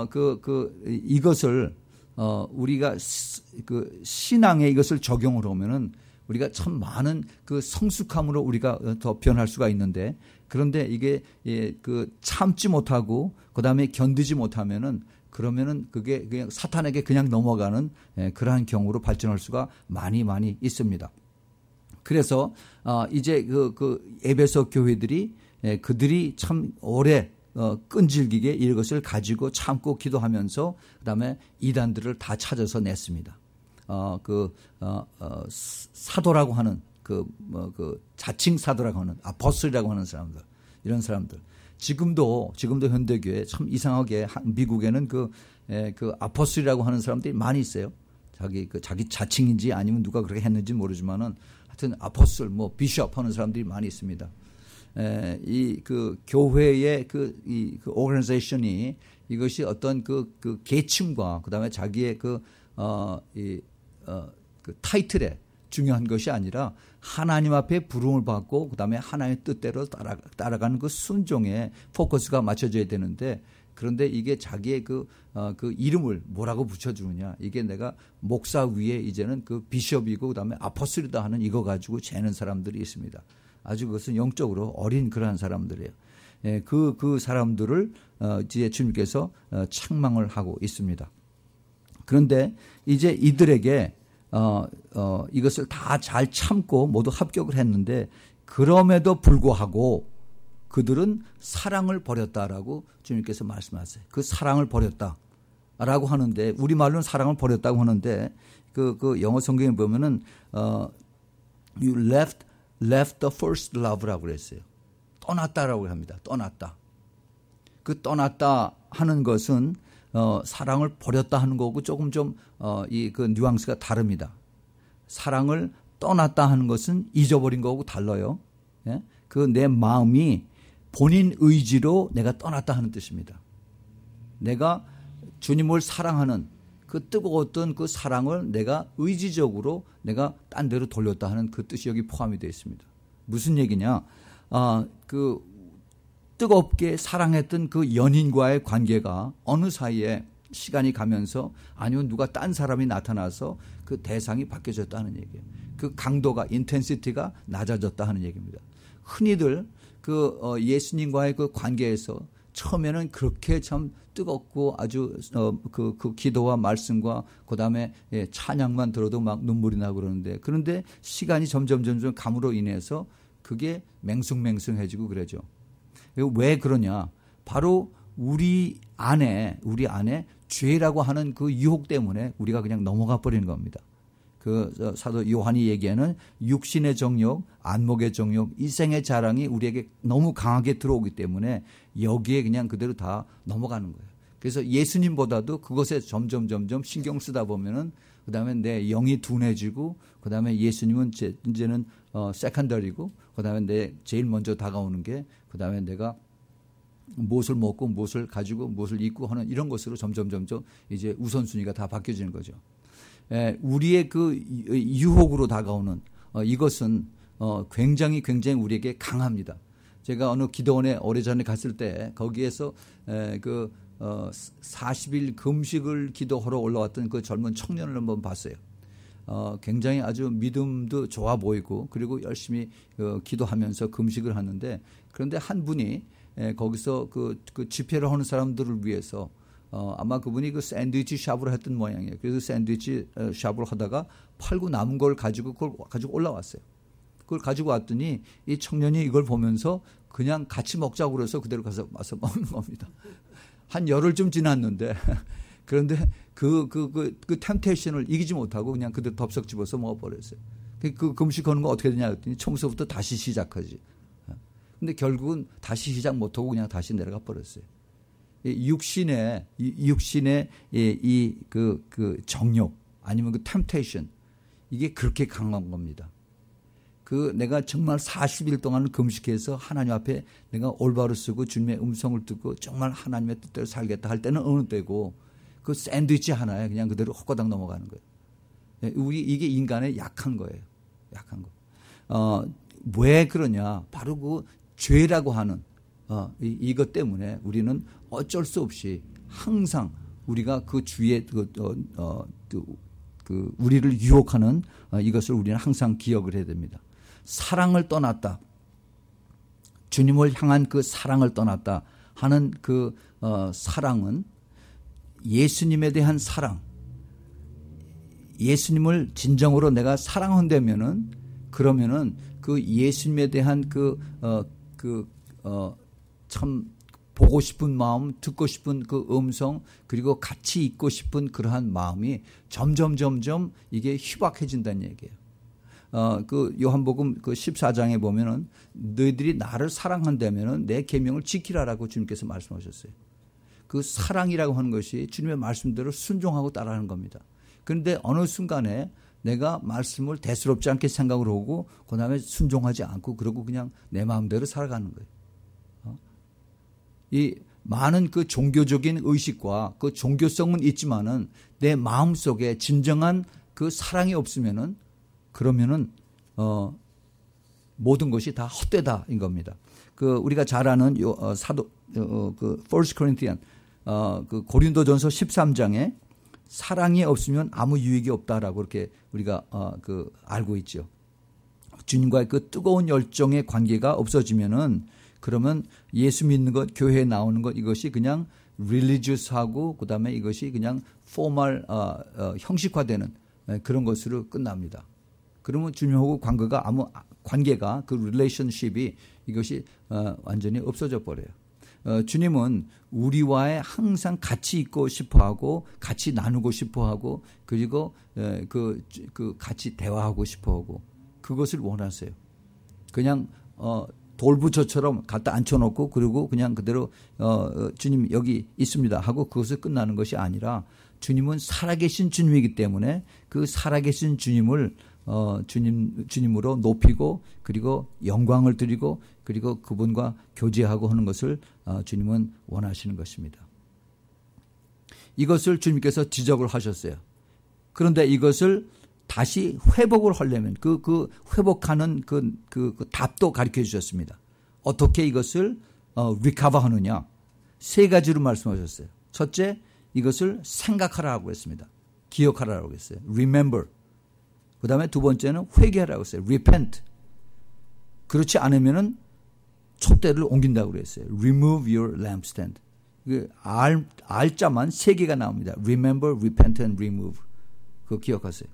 이것을 우리가 그 신앙에 이것을 적용을 하면은 우리가 참 많은 그 성숙함으로 우리가 더 변할 수가 있는데 그런데 이게 그 참지 못하고 그다음에 견디지 못하면은 그러면은 그게 그냥 사탄에게 그냥 넘어가는 그러한 경우로 발전할 수가 많이 있습니다. 그래서 이제 그 에베소 교회들이 그들이 참 오래 끈질기게 이것을 가지고 참고 기도하면서 그다음에 이단들을 다 찾아서 냈습니다. 사도라고 하는 그 자칭 사도라고 하는 아포스토리라고 하는 사람들 이런 사람들 지금도 현대교회 참 이상하게 미국에는 그 아포스토리라고 하는 사람들이 많이 있어요. 자기 자칭인지 아니면 누가 그렇게 했는지 모르지만은 하여튼 아포스톨 뭐 비숍 하는 사람들이 많이 있습니다. 이 그 교회의 그 오거나이제이션이 이것이 어떤 그 계층과 그다음에 자기의 그 타이틀에 중요한 것이 아니라 하나님 앞에 부름을 받고 그다음에 하나님의 뜻대로 따라가는 그 순종에 포커스가 맞춰져야 되는데 그런데 이게 자기의 그 이름을 뭐라고 붙여주느냐 이게 내가 목사 위에 이제는 그 비숍이고 그다음에 아포스톨이다 하는 이거 가지고 재는 사람들이 있습니다. 아주 그것은 영적으로 어린 그러한 사람들이에요. 그 사람들을 이제 주님께서 책망을 하고 있습니다. 그런데 이제 이들에게 이것을 다 잘 참고 모두 합격을 했는데 그럼에도 불구하고 그들은 사랑을 버렸다라고 주님께서 말씀하세요. 그 사랑을 버렸다라고 하는데 우리말로는 사랑을 버렸다고 하는데 그 영어 성경에 보면은 you left the first love라고 그랬어요. 떠났다라고 합니다. 떠났다. 그 떠났다 하는 것은 사랑을 버렸다 하는 거고 조금 좀 그 뉘앙스가 다릅니다. 사랑을 떠났다 하는 것은 잊어버린 거하고 달라요. 예? 그 내 마음이 본인 의지로 내가 떠났다 하는 뜻입니다. 내가 주님을 사랑하는 그 뜨거웠던 그 사랑을 내가 의지적으로 내가 딴 데로 돌렸다 하는 그 뜻이 여기 포함이 되어 있습니다. 무슨 얘기냐? 그 뜨겁게 사랑했던 그 연인과의 관계가 어느 사이에 시간이 가면서 아니면 누가 딴 사람이 나타나서 그 대상이 바뀌어졌다는 얘기예요. 그 강도가 인텐시티가 낮아졌다 하는 얘기입니다. 흔히들 그 예수님과의 그 관계에서 처음에는 그렇게 참 뜨겁고 아주 그 기도와 말씀과 그다음에 찬양만 들어도 막 눈물이 나고 그런데 시간이 점점 감으로 인해서 그게 맹숭맹숭해지고 그러죠. 왜 그러냐? 바로 우리 안에 죄라고 하는 그 유혹 때문에 우리가 그냥 넘어가 버리는 겁니다. 그 사도 요한이 얘기하는 육신의 정욕, 안목의 정욕, 이생의 자랑이 우리에게 너무 강하게 들어오기 때문에 여기에 그냥 그대로 다 넘어가는 거예요. 그래서 예수님보다도 그것에 점점 신경 쓰다 보면은 그다음에 내 영이 둔해지고 그다음에 예수님은 이제는 세컨더리고 그다음에 내 제일 먼저 다가오는 게 그다음에 내가 무엇을 먹고 무엇을 가지고 무엇을 입고 하는 이런 것으로 점점 이제 우선순위가 다 바뀌어지는 거죠. 우리의 그 유혹으로 다가오는 이것은 굉장히 우리에게 강합니다. 제가 어느 기도원에 오래전에 갔을 때 거기에서 그 40일 금식을 기도하러 올라왔던 그 젊은 청년을 한번 봤어요. 굉장히 아주 믿음도 좋아 보이고 그리고 열심히 기도하면서 금식을 하는데 그런데 한 분이 거기서 그 집회를 하는 사람들을 위해서 아마 그분이 그 샌드위치 샵을 했던 모양이에요. 그래서 샌드위치 샵을 하다가 팔고 남은 걸 가지고 그걸 가지고 올라왔어요. 그걸 가지고 왔더니 이 청년이 이걸 보면서 그냥 같이 먹자고 그래서 그대로 와서 먹는 겁니다. 한 열흘쯤 지났는데 그런데 그 템테이션을 이기지 못하고 그냥 그대로 덥석 집어서 먹어버렸어요. 그 금식하는 거 어떻게 되냐 했더니 처음부터 다시 시작하지. 근데 결국은 다시 시작 못하고 그냥 다시 내려가 버렸어요. 육신의 그 정욕 아니면 그 템테이션 이게 그렇게 강한 겁니다. 그 내가 정말 40일 동안 금식해서 하나님 앞에 내가 올바로 쓰고 주님의 음성을 듣고 정말 하나님의 뜻대로 살겠다 할 때는 어느 때고 그 샌드위치 하나에 그냥 그대로 헛거당 넘어가는 거예요. 이게 인간의 약한 거예요. 약한 거. 왜 그러냐? 바로 그 죄라고 하는 이것 때문에 우리는 어쩔 수 없이 항상 우리가 그 주위에 우리를 유혹하는 이것을 우리는 항상 기억을 해야 됩니다. 사랑을 떠났다. 주님을 향한 그 사랑을 떠났다 하는 그 사랑은 예수님에 대한 사랑. 예수님을 진정으로 내가 사랑한다면은 그러면은 그 예수님에 대한 참 보고 싶은 마음, 듣고 싶은 그 음성, 그리고 같이 있고 싶은 그러한 마음이 점점 이게 희박해진다는 얘기예요. 그 요한복음 그 14장에 보면은 너희들이 나를 사랑한다면은 내 계명을 지키라라고 주님께서 말씀하셨어요. 그 사랑이라고 하는 것이 주님의 말씀대로 순종하고 따라하는 겁니다. 그런데 어느 순간에 내가 말씀을 대수롭지 않게 생각을 하고 그다음에 순종하지 않고 그러고 그냥 내 마음대로 살아가는 거예요. 이 많은 그 종교적인 의식과 그 종교성은 있지만은 내 마음 속에 진정한 그 사랑이 없으면은 그러면은 모든 것이 다 헛되다인 겁니다. 그 우리가 잘 아는 사도 그 1 Corinthians 그 고린도전서 13장에 사랑이 없으면 아무 유익이 없다라고 이렇게 우리가 그 알고 있죠. 주님과의 그 뜨거운 열정의 관계가 없어지면은 그러면 예수 믿는 것, 교회에 나오는 것 이것이 그냥 religious하고 그다음에 이것이 그냥 formal 형식화되는 그런 것으로 끝납니다. 그러면 주님하고 관계가 그 릴레이션십이 이것이 완전히 없어져 버려요. 주님은 우리와의 항상 같이 있고 싶어하고 같이 나누고 싶어하고 그리고 그 같이 대화하고 싶어하고 그것을 원하세요. 그냥 돌부처처럼 갖다 앉혀놓고 그리고 그냥 그대로 주님 여기 있습니다 하고 그것을 끝나는 것이 아니라 주님은 살아계신 주님이기 때문에 그 살아계신 주님을 주님으로 높이고 그리고 영광을 드리고 그리고 그분과 교제하고 하는 것을 주님은 원하시는 것입니다. 이것을 주님께서 지적을 하셨어요. 그런데 이것을 다시 회복을 하려면 그 회복하는 그 답도 가르쳐 주셨습니다. 어떻게 이것을 리커버 하느냐. 세 가지로 말씀하셨어요. 첫째, 이것을 생각하라고 했습니다. 기억하라고 했어요. Remember. 그 다음에 두 번째는 회개하라고 했어요. Repent. 그렇지 않으면은 촛대를 옮긴다고 그랬어요. Remove your lampstand. 알자만 세 개가 나옵니다. Remember, repent, and remove. 그거 기억하세요.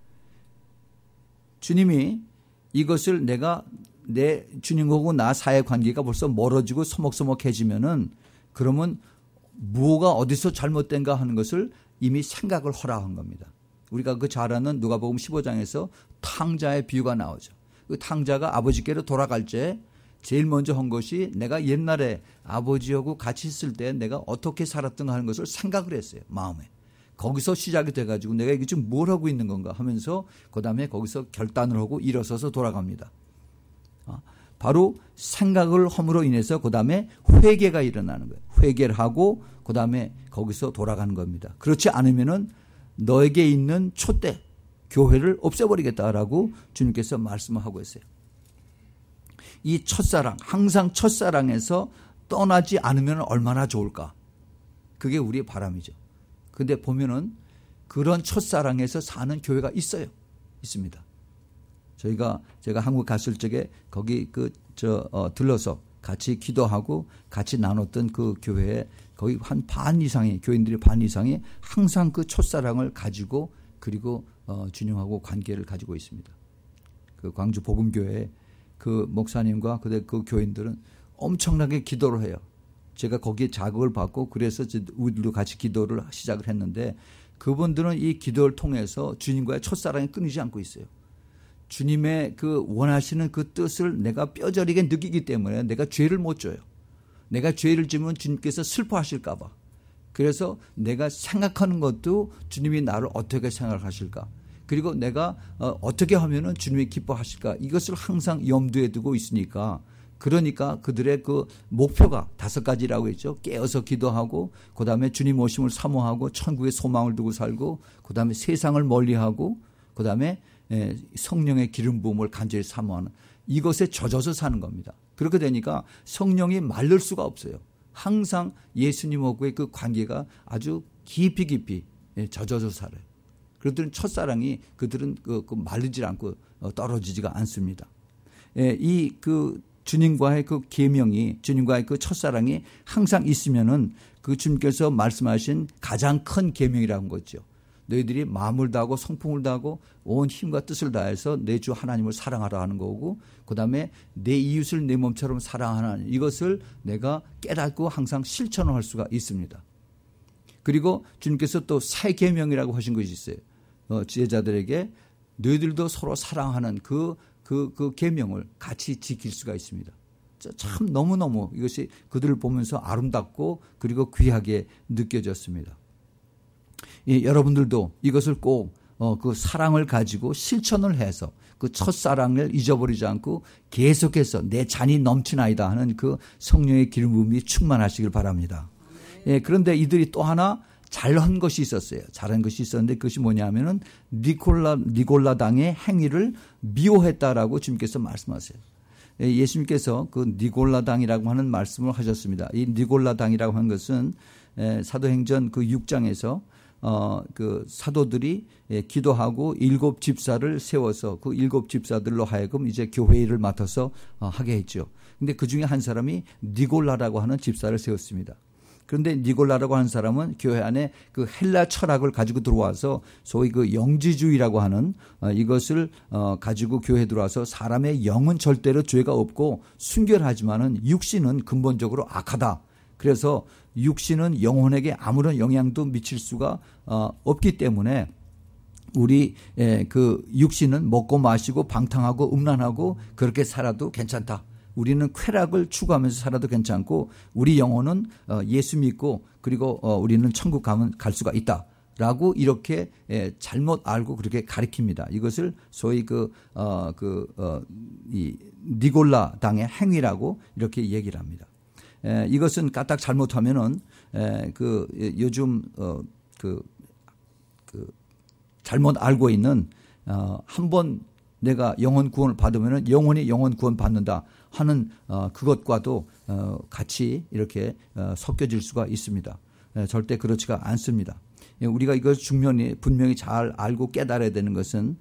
주님이 이것을 내 주님하고 나 사이의 관계가 벌써 멀어지고 서먹서먹해지면은 그러면 뭐가 어디서 잘못된가 하는 것을 이미 생각을 허락한 겁니다. 우리가 그 잘 아는 누가복음 15장에서 탕자의 비유가 나오죠. 그 탕자가 아버지께로 돌아갈 때 제일 먼저 한 것이 내가 옛날에 아버지하고 같이 있을 때 내가 어떻게 살았던가 하는 것을 생각을 했어요. 마음에. 거기서 시작이 돼가지고 내가 이게 지금 뭘 하고 있는 건가 하면서 그다음에 거기서 결단을 하고 일어서서 돌아갑니다. 바로 생각을 함으로 인해서 그다음에 회개가 일어나는 거예요. 회개를 하고 그다음에 거기서 돌아가는 겁니다. 그렇지 않으면은 너에게 있는 촛대 교회를 없애버리겠다라고 주님께서 말씀을 하고 있어요. 이 첫사랑, 항상 첫사랑에서 떠나지 않으면 얼마나 좋을까? 그게 우리의 바람이죠. 근데 보면은 그런 첫사랑에서 사는 교회가 있습니다. 제가 한국 갔을 적에 거기 들러서 같이 기도하고 같이 나눴던 그 교회에 거의 한 반 이상의 교인들의 반 이상이 항상 그 첫사랑을 가지고 그리고 주님하고 관계를 가지고 있습니다. 그 광주 복음교회 그 목사님과 그 교인들은 엄청나게 기도를 해요. 제가 거기에 자극을 받고 그래서 우리도 같이 기도를 시작을 했는데 그분들은 이 기도를 통해서 주님과의 첫사랑이 끊이지 않고 있어요. 주님의 그 원하시는 그 뜻을 내가 뼈저리게 느끼기 때문에 내가 죄를 못 져요. 내가 죄를 지면 주님께서 슬퍼하실까 봐. 그래서 내가 생각하는 것도 주님이 나를 어떻게 생각하실까. 그리고 내가 어떻게 하면은 주님이 기뻐하실까. 이것을 항상 염두에 두고 있으니까 그러니까 그들의 그 목표가 5가지라고 했죠. 깨어서 기도하고 그다음에 주님 오심을 사모하고 천국의 소망을 두고 살고 그다음에 세상을 멀리하고 그다음에 성령의 기름 부음을 간절히 사모하는 이것에 젖어서 사는 겁니다. 그렇게 되니까 성령이 마를 수가 없어요. 항상 예수님하고의 그 관계가 아주 깊이 젖어서 살아요. 그들은 첫사랑이 그들은 마르지 않고 떨어지지가 않습니다. 주님과의 그 계명이 주님과의 그 첫사랑이 항상 있으면은 그 주님께서 말씀하신 가장 큰 계명이라는 거죠. 너희들이 마음을 다하고 성품을 다하고 온 힘과 뜻을 다해서 내 주 하나님을 사랑하라 하는 거고 그다음에 내 이웃을 내 몸처럼 사랑하는 이것을 내가 깨닫고 항상 실천을 할 수가 있습니다. 그리고 주님께서 또 새 계명이라고 하신 것이 있어요. 지혜자들에게 너희들도 서로 사랑하는 그 계명을 같이 지킬 수가 있습니다. 참 너무너무 이것이 그들을 보면서 아름답고 그리고 귀하게 느껴졌습니다. 여러분들도 이것을 꼭 그 사랑을 가지고 실천을 해서 그 첫사랑을 잊어버리지 않고 계속해서 내 잔이 넘치나이다 하는 그 성령의 기름 부음이 충만하시길 바랍니다. 그런데 이들이 또 하나 잘한 것이 있었어요. 잘한 것이 있었는데 그것이 뭐냐면은 니골라당의 행위를 미워했다라고 주님께서 말씀하세요. 예수님께서 그 니골라당이라고 하는 말씀을 하셨습니다. 이 니골라당이라고 하는 것은 사도행전 그 6장에서 그 사도들이 기도하고 7 집사를 세워서 그 7 집사들로 하여금 이제 교회 일을 맡아서 하게 했죠. 근데 그 중에 한 사람이 니골라라고 하는 집사를 세웠습니다. 그런데 니골라라고 하는 사람은 교회 안에 그 헬라 철학을 가지고 들어와서 소위 그 영지주의라고 하는 이것을 가지고 교회에 들어와서 사람의 영은 절대로 죄가 없고 순결하지만은 육신은 근본적으로 악하다. 그래서 육신은 영혼에게 아무런 영향도 미칠 수가 없기 때문에 우리 그 육신은 먹고 마시고 방탕하고 음란하고 그렇게 살아도 괜찮다. 우리는 쾌락을 추구하면서 살아도 괜찮고 우리 영혼은 예수 믿고 그리고 우리는 천국 가면 갈 수가 있다라고 이렇게 잘못 알고 그렇게 가르칩니다. 이것을 소위 이 니골라 당의 행위라고 이렇게 얘기를 합니다. 이것은 까딱 잘못하면은 요즘 잘못 알고 있는 한번 내가 영혼 구원을 받으면은 영혼이 영혼 구원 받는다 하는 그것과도 같이 이렇게 섞여질 수가 있습니다. 절대 그렇지가 않습니다. 우리가 이걸 분명히 잘 알고 깨달아야 되는 것은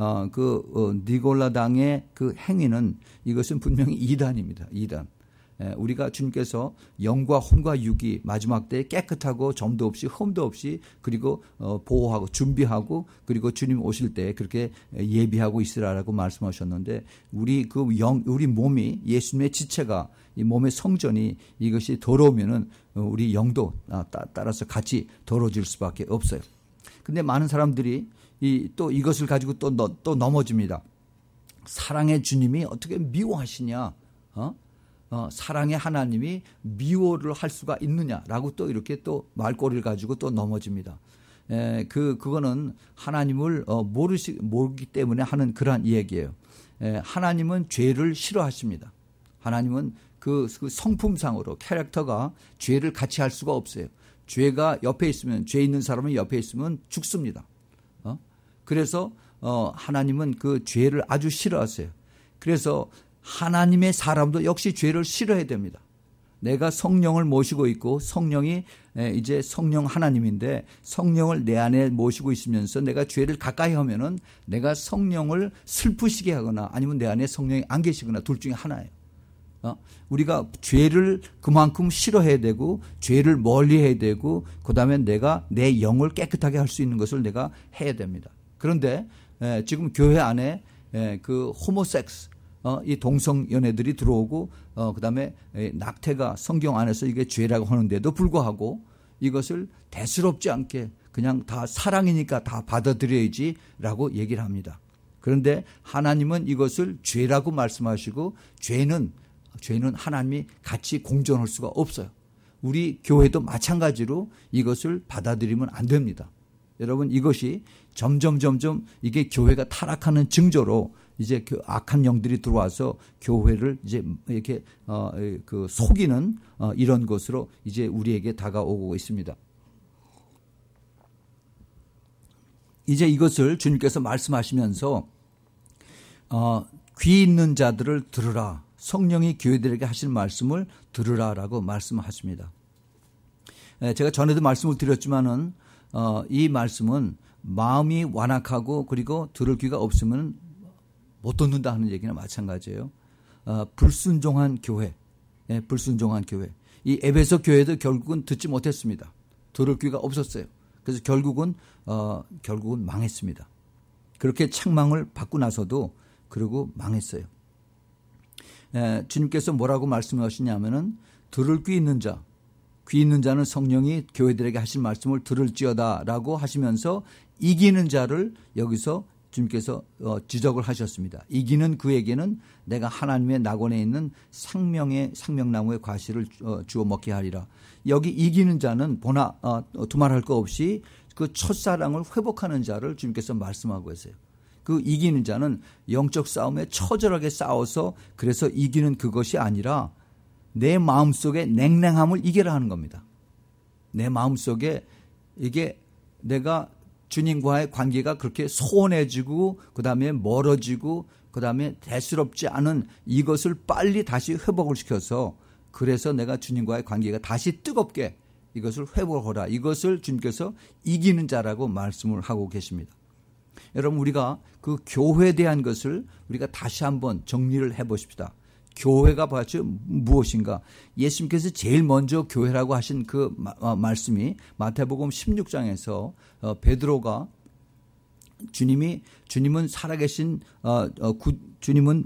니골라당의 그 행위는 이것은 분명히 이단입니다. 이단. 우리가 주님께서 영과 혼과 육이 마지막 때에 깨끗하고 점도 없이 흠도 없이 그리고 보호하고 준비하고 그리고 주님 오실 때 그렇게 예비하고 있으라라고 말씀하셨는데 우리 몸이 예수님의 지체가 이 몸의 성전이 이것이 더러우면은 우리 영도 따라서 같이 더러워질 수밖에 없어요. 근데 많은 사람들이 또 이것을 가지고 또 넘어집니다. 사랑의 주님이 어떻게 미워하시냐? 사랑의 하나님이 미워를 할 수가 있느냐라고 또 이렇게 또 말꼬리를 가지고 또 넘어집니다. 그거는 하나님을 모르기 때문에 하는 그러한 이야기예요. 하나님은 죄를 싫어하십니다. 하나님은 그 성품상으로 캐릭터가 죄를 같이 할 수가 없어요. 죄가 옆에 있으면 죄 있는 사람은 옆에 있으면 죽습니다. 그래서 하나님은 그 죄를 아주 싫어하세요. 그래서 하나님의 사람도 역시 죄를 싫어해야 됩니다. 내가 성령을 모시고 있고 성령이 이제 성령 하나님인데 성령을 내 안에 모시고 있으면서 내가 죄를 가까이 하면은 내가 성령을 슬프시게 하거나 아니면 내 안에 성령이 안 계시거나 둘 중에 하나예요. 우리가 죄를 그만큼 싫어해야 되고 죄를 멀리해야 되고 그다음에 내가 내 영을 깨끗하게 할 수 있는 것을 내가 해야 됩니다. 그런데 지금 교회 안에 그 호모섹스 이 동성 연애들이 들어오고 그다음에 낙태가 성경 안에서 이게 죄라고 하는데도 불구하고 이것을 대수롭지 않게 그냥 다 사랑이니까 다 받아들여야지라고 얘기를 합니다. 그런데 하나님은 이것을 죄라고 말씀하시고 죄는 하나님이 같이 공존할 수가 없어요. 우리 교회도 마찬가지로 이것을 받아들이면 안 됩니다. 여러분 이것이 점점 이게 교회가 타락하는 징조로 이제 그 악한 영들이 들어와서 교회를 이제 이렇게 속이는 이런 것으로 이제 우리에게 다가오고 있습니다. 이제 이것을 주님께서 말씀하시면서 귀 있는 자들을 들으라. 성령이 교회들에게 하신 말씀을 들으라라고 말씀하십니다. 제가 전에도 말씀을 드렸지만은 이 말씀은 마음이 완악하고 그리고 들을 귀가 없으면 못 듣는다 하는 얘기는 마찬가지예요. 불순종한 교회, 불순종한 교회. 이 에베소 교회도 결국은 듣지 못했습니다. 들을 귀가 없었어요. 그래서 결국은 망했습니다. 그렇게 책망을 받고 나서도 그러고 망했어요. 주님께서 뭐라고 말씀하시냐면은 들을 귀 있는 자는 성령이 교회들에게 하신 말씀을 들을지어다라고 하시면서 이기는 자를 여기서 주님께서 지적을 하셨습니다. 이기는 그에게는 내가 하나님의 낙원에 있는 생명나무의 과실을 주어 먹게 하리라. 여기 이기는 자는 두말할 거 없이 그 첫사랑을 회복하는 자를 주님께서 말씀하고 계세요. 그 이기는 자는 영적 싸움에 처절하게 싸워서 그래서 이기는 그것이 아니라 내 마음속에 냉랭함을 이겨라 하는 겁니다. 내 마음속에 이게 내가 주님과의 관계가 그렇게 소원해지고 그다음에 멀어지고 그다음에 대수롭지 않은 이것을 빨리 다시 회복을 시켜서 그래서 내가 주님과의 관계가 다시 뜨겁게 이것을 회복하라. 이것을 주님께서 이기는 자라고 말씀을 하고 계십니다. 여러분 우리가 그 교회에 대한 것을 우리가 다시 한번 정리를 해보십시다. 교회가 도대체 무엇인가? 예수님께서 제일 먼저 교회라고 하신 그 말씀이 마태복음 16장에서 베드로가 주님은 살아계신 주님은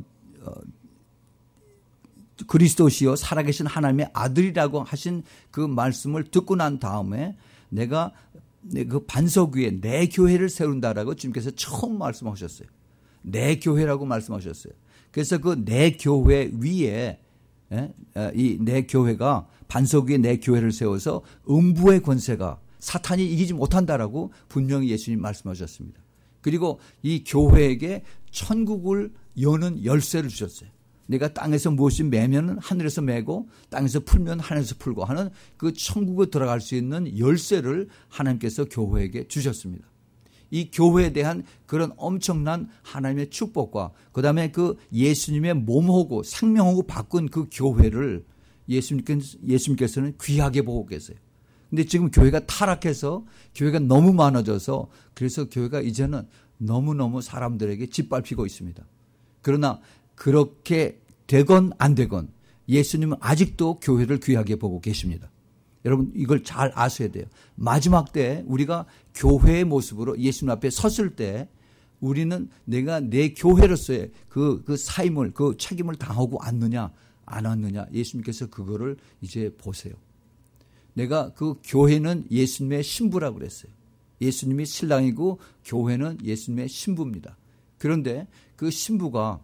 그리스도시요 살아계신 하나님의 아들이라고 하신 그 말씀을 듣고 난 다음에 내가 그 반석 위에 내 교회를 세운다라고 주님께서 처음 말씀하셨어요. 내 교회라고 말씀하셨어요. 그래서 그 내 교회 위에 이 내 교회가 반석 위에 내 교회를 세워서 음부의 권세가 사탄이 이기지 못한다라고 분명히 예수님 말씀하셨습니다. 그리고 이 교회에게 천국을 여는 열쇠를 주셨어요. 내가 땅에서 무엇이 매면 하늘에서 매고 땅에서 풀면 하늘에서 풀고 하는 그 천국에 들어갈 수 있는 열쇠를 하나님께서 교회에게 주셨습니다. 이 교회에 대한 그런 엄청난 하나님의 축복과 그다음에 그 예수님의 몸하고 생명하고 바꾼 그 교회를 예수님께서는 귀하게 보고 계세요. 근데 지금 교회가 타락해서 교회가 너무 많아져서 그래서 교회가 이제는 너무너무 사람들에게 짓밟히고 있습니다. 그러나 그렇게 되건 안 되건 예수님은 아직도 교회를 귀하게 보고 계십니다. 여러분 이걸 잘 아셔야 돼요. 마지막 때 우리가 교회의 모습으로 예수님 앞에 섰을 때 우리는 내가 내 교회로서의 그 사임을 그 책임을 당하고 왔느냐 안 왔느냐 예수님께서 그거를 이제 보세요. 내가 그 교회는 예수님의 신부라고 그랬어요. 예수님이 신랑이고 교회는 예수님의 신부입니다. 그런데 그 신부가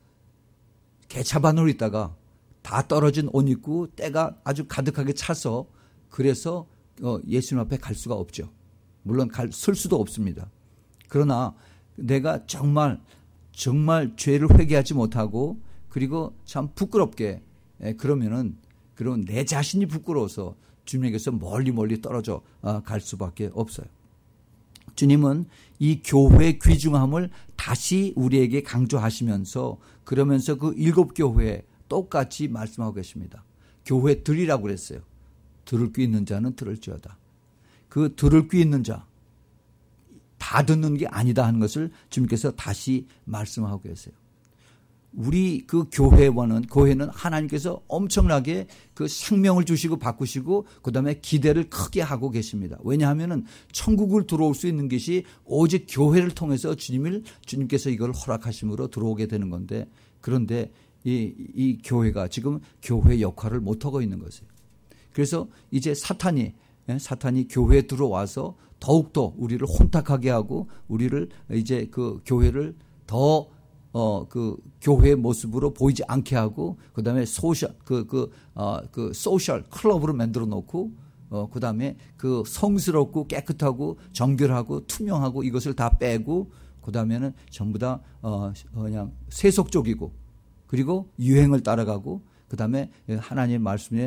개차반으로 있다가 다 떨어진 옷 입고 때가 아주 가득하게 차서 그래서 예수님 앞에 갈 수가 없죠. 물론 설 수도 없습니다. 그러나 내가 정말 죄를 회개하지 못하고 그리고 참 부끄럽게 그러면은 그런 내 자신이 부끄러워서 주님에게서 멀리 떨어져 갈 수밖에 없어요. 주님은 이 교회의 귀중함을 다시 우리에게 강조하시면서 그러면서 그 7교회에 똑같이 말씀하고 계십니다. 교회들이라고 그랬어요. 들을 귀 있는 자는 들을지어다. 그 들을 귀 있는 자, 다 듣는 게 아니다 하는 것을 주님께서 다시 말씀하고 계세요. 우리 그 교회는 하나님께서 엄청나게 그 생명을 주시고 바꾸시고 그다음에 기대를 크게 하고 계십니다. 왜냐하면은 천국을 들어올 수 있는 것이 오직 교회를 통해서 주님께서 이걸 허락하심으로 들어오게 되는 건데 그런데 이 교회가 지금 교회 역할을 못하고 있는 것이에요. 그래서 이제 사탄이 교회에 들어와서 더욱더 우리를 혼탁하게 하고 우리를 이제 그 교회를 더 그 교회의 모습으로 보이지 않게 하고 그다음에 소셜 클럽으로 만들어 놓고 그다음에 그 성스럽고 깨끗하고 정결하고 투명하고 이것을 다 빼고 그다음에는 전부 다 그냥 세속적이고 그리고 유행을 따라가고 그다음에 하나님의 말씀에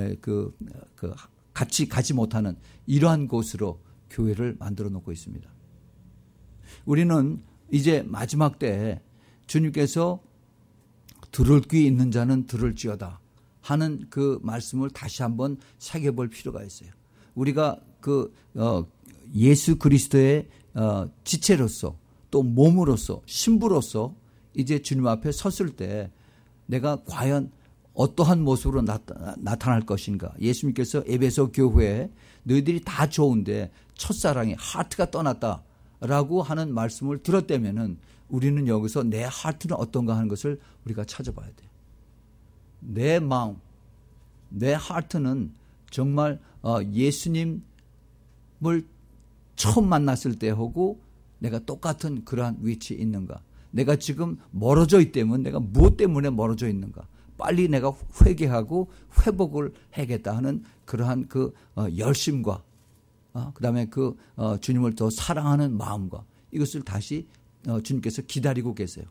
같이 가지 못하는 이러한 곳으로 교회를 만들어 놓고 있습니다. 우리는 이제 마지막 때에 주님께서 들을 귀 있는 자는 들을지어다 하는 그 말씀을 다시 한번 새겨볼 필요가 있어요. 우리가 예수 그리스도의 지체로서 또 몸으로서 신부로서 이제 주님 앞에 섰을 때 내가 과연 어떠한 모습으로 나타날 것인가. 예수님께서 에베소 교회에 너희들이 다 좋은데 첫사랑이 하트가 떠났다라고 하는 말씀을 들었다면은 우리는 여기서 내 하트는 어떤가 하는 것을 우리가 찾아봐야 돼요. 내 마음, 내 하트는 정말 예수님을 처음 만났을 때하고 내가 똑같은 그러한 위치에 있는가. 내가 지금 멀어져 있기 때문에 내가 무엇 때문에 멀어져 있는가. 빨리 내가 회개하고 회복을 해야겠다 하는 그러한 그 열심과 그다음에 그 주님을 더 사랑하는 마음과 이것을 다시 주님께서 기다리고 계세요.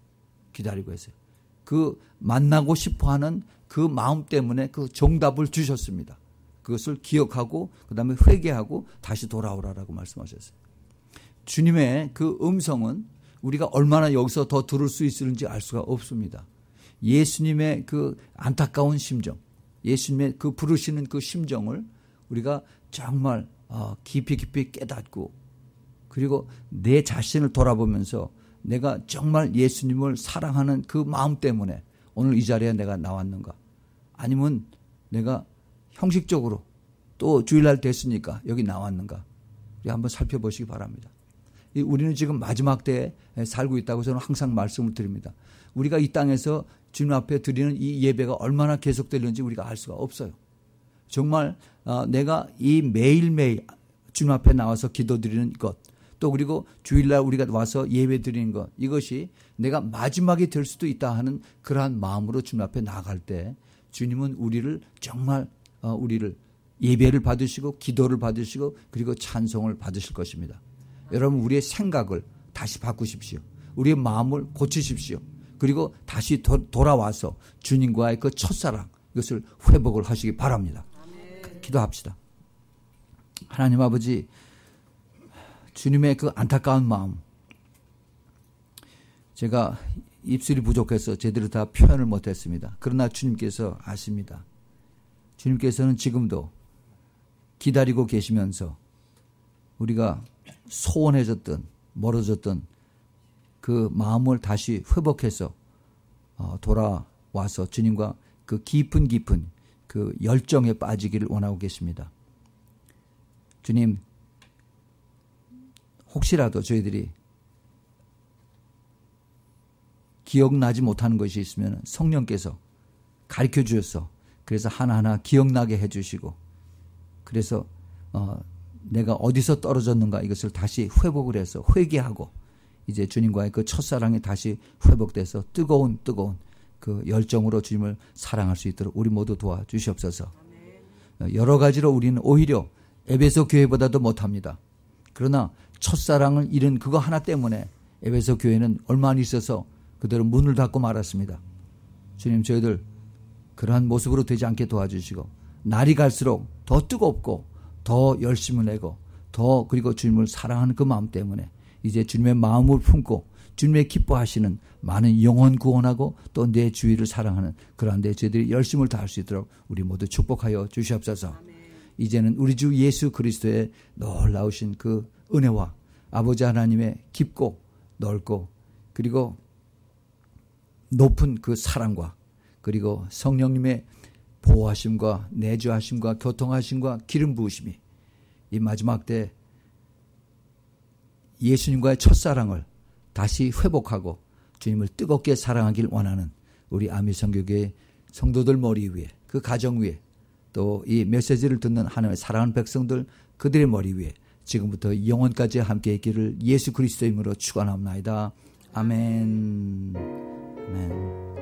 그 만나고 싶어하는 그 마음 때문에 그 정답을 주셨습니다. 그것을 기억하고 그다음에 회개하고 다시 돌아오라라고 말씀하셨어요. 주님의 그 음성은 우리가 얼마나 여기서 더 들을 수 있을지 알 수가 없습니다. 예수님의 그 안타까운 심정, 예수님의 그 부르시는 그 심정을 우리가 정말 깊이 깨닫고 그리고 내 자신을 돌아보면서 내가 정말 예수님을 사랑하는 그 마음 때문에 오늘 이 자리에 내가 나왔는가? 아니면 내가 형식적으로 또 주일날 됐으니까 여기 나왔는가? 우리 한번 살펴보시기 바랍니다. 우리는 지금 마지막 때에 살고 있다고 저는 항상 말씀을 드립니다. 우리가 이 땅에서 주님 앞에 드리는 이 예배가 얼마나 계속되는지 우리가 알 수가 없어요. 정말 내가 이 매일매일 주님 앞에 나와서 기도드리는 것, 또 그리고 주일날 우리가 와서 예배 드리는 것, 이것이 내가 마지막이 될 수도 있다 하는 그러한 마음으로 주님 앞에 나아갈 때 주님은 우리를 정말 우리를 예배를 받으시고 기도를 받으시고 그리고 찬송을 받으실 것입니다. 여러분, 우리의 생각을 다시 바꾸십시오. 우리의 마음을 고치십시오. 그리고 다시 돌아와서 주님과의 그 첫사랑, 이것을 회복을 하시기 바랍니다. 기도합시다. 하나님 아버지, 주님의 그 안타까운 마음, 제가 입술이 부족해서 제대로 다 표현을 못했습니다. 그러나 주님께서 아십니다. 주님께서는 지금도 기다리고 계시면서 우리가 소원해졌던 멀어졌던 그 마음을 다시 회복해서 돌아와서 주님과 그 깊은 그 열정에 빠지기를 원하고 계십니다. 주님, 혹시라도 저희들이 기억나지 못하는 것이 있으면 성령께서 가르쳐 주셔서 그래서 하나하나 기억나게 해주시고, 그래서 내가 어디서 떨어졌는가 이것을 다시 회복을 해서 회개하고 이제 주님과의 그 첫사랑이 다시 회복돼서 뜨거운 그 열정으로 주님을 사랑할 수 있도록 우리 모두 도와주시옵소서. 여러 가지로 우리는 오히려 에베소 교회보다도 못합니다. 그러나 첫사랑을 잃은 그거 하나 때문에 에베소 교회는 얼마 안 있어서 그대로 문을 닫고 말았습니다. 주님, 저희들 그러한 모습으로 되지 않게 도와주시고 날이 갈수록 더 뜨겁고 더 열심을 내고 더 그리고 주님을 사랑하는 그 마음 때문에 이제 주님의 마음을 품고 주님의 기뻐하시는 많은 영혼 구원하고 또 내 주위를 사랑하는 그러한 데 저희들이 열심을 다할 수 있도록 우리 모두 축복하여 주시옵소서. 이제는 우리 주 예수 그리스도의 놀라우신 그 은혜와 아버지 하나님의 깊고 넓고 그리고 높은 그 사랑과 그리고 성령님의 보호하심과 내주하심과 교통하심과 기름 부으심이 이 마지막 때 예수님과의 첫사랑을 다시 회복하고 주님을 뜨겁게 사랑하길 원하는 우리 아미성교교의 성도들 머리 위에, 그 가정 위에, 또 이 메시지를 듣는 하나님의 사랑하는 백성들 그들의 머리 위에 지금부터 영원까지 함께 있기를 예수 그리스도의 이름으로 축원합니다. 아멘. 아멘.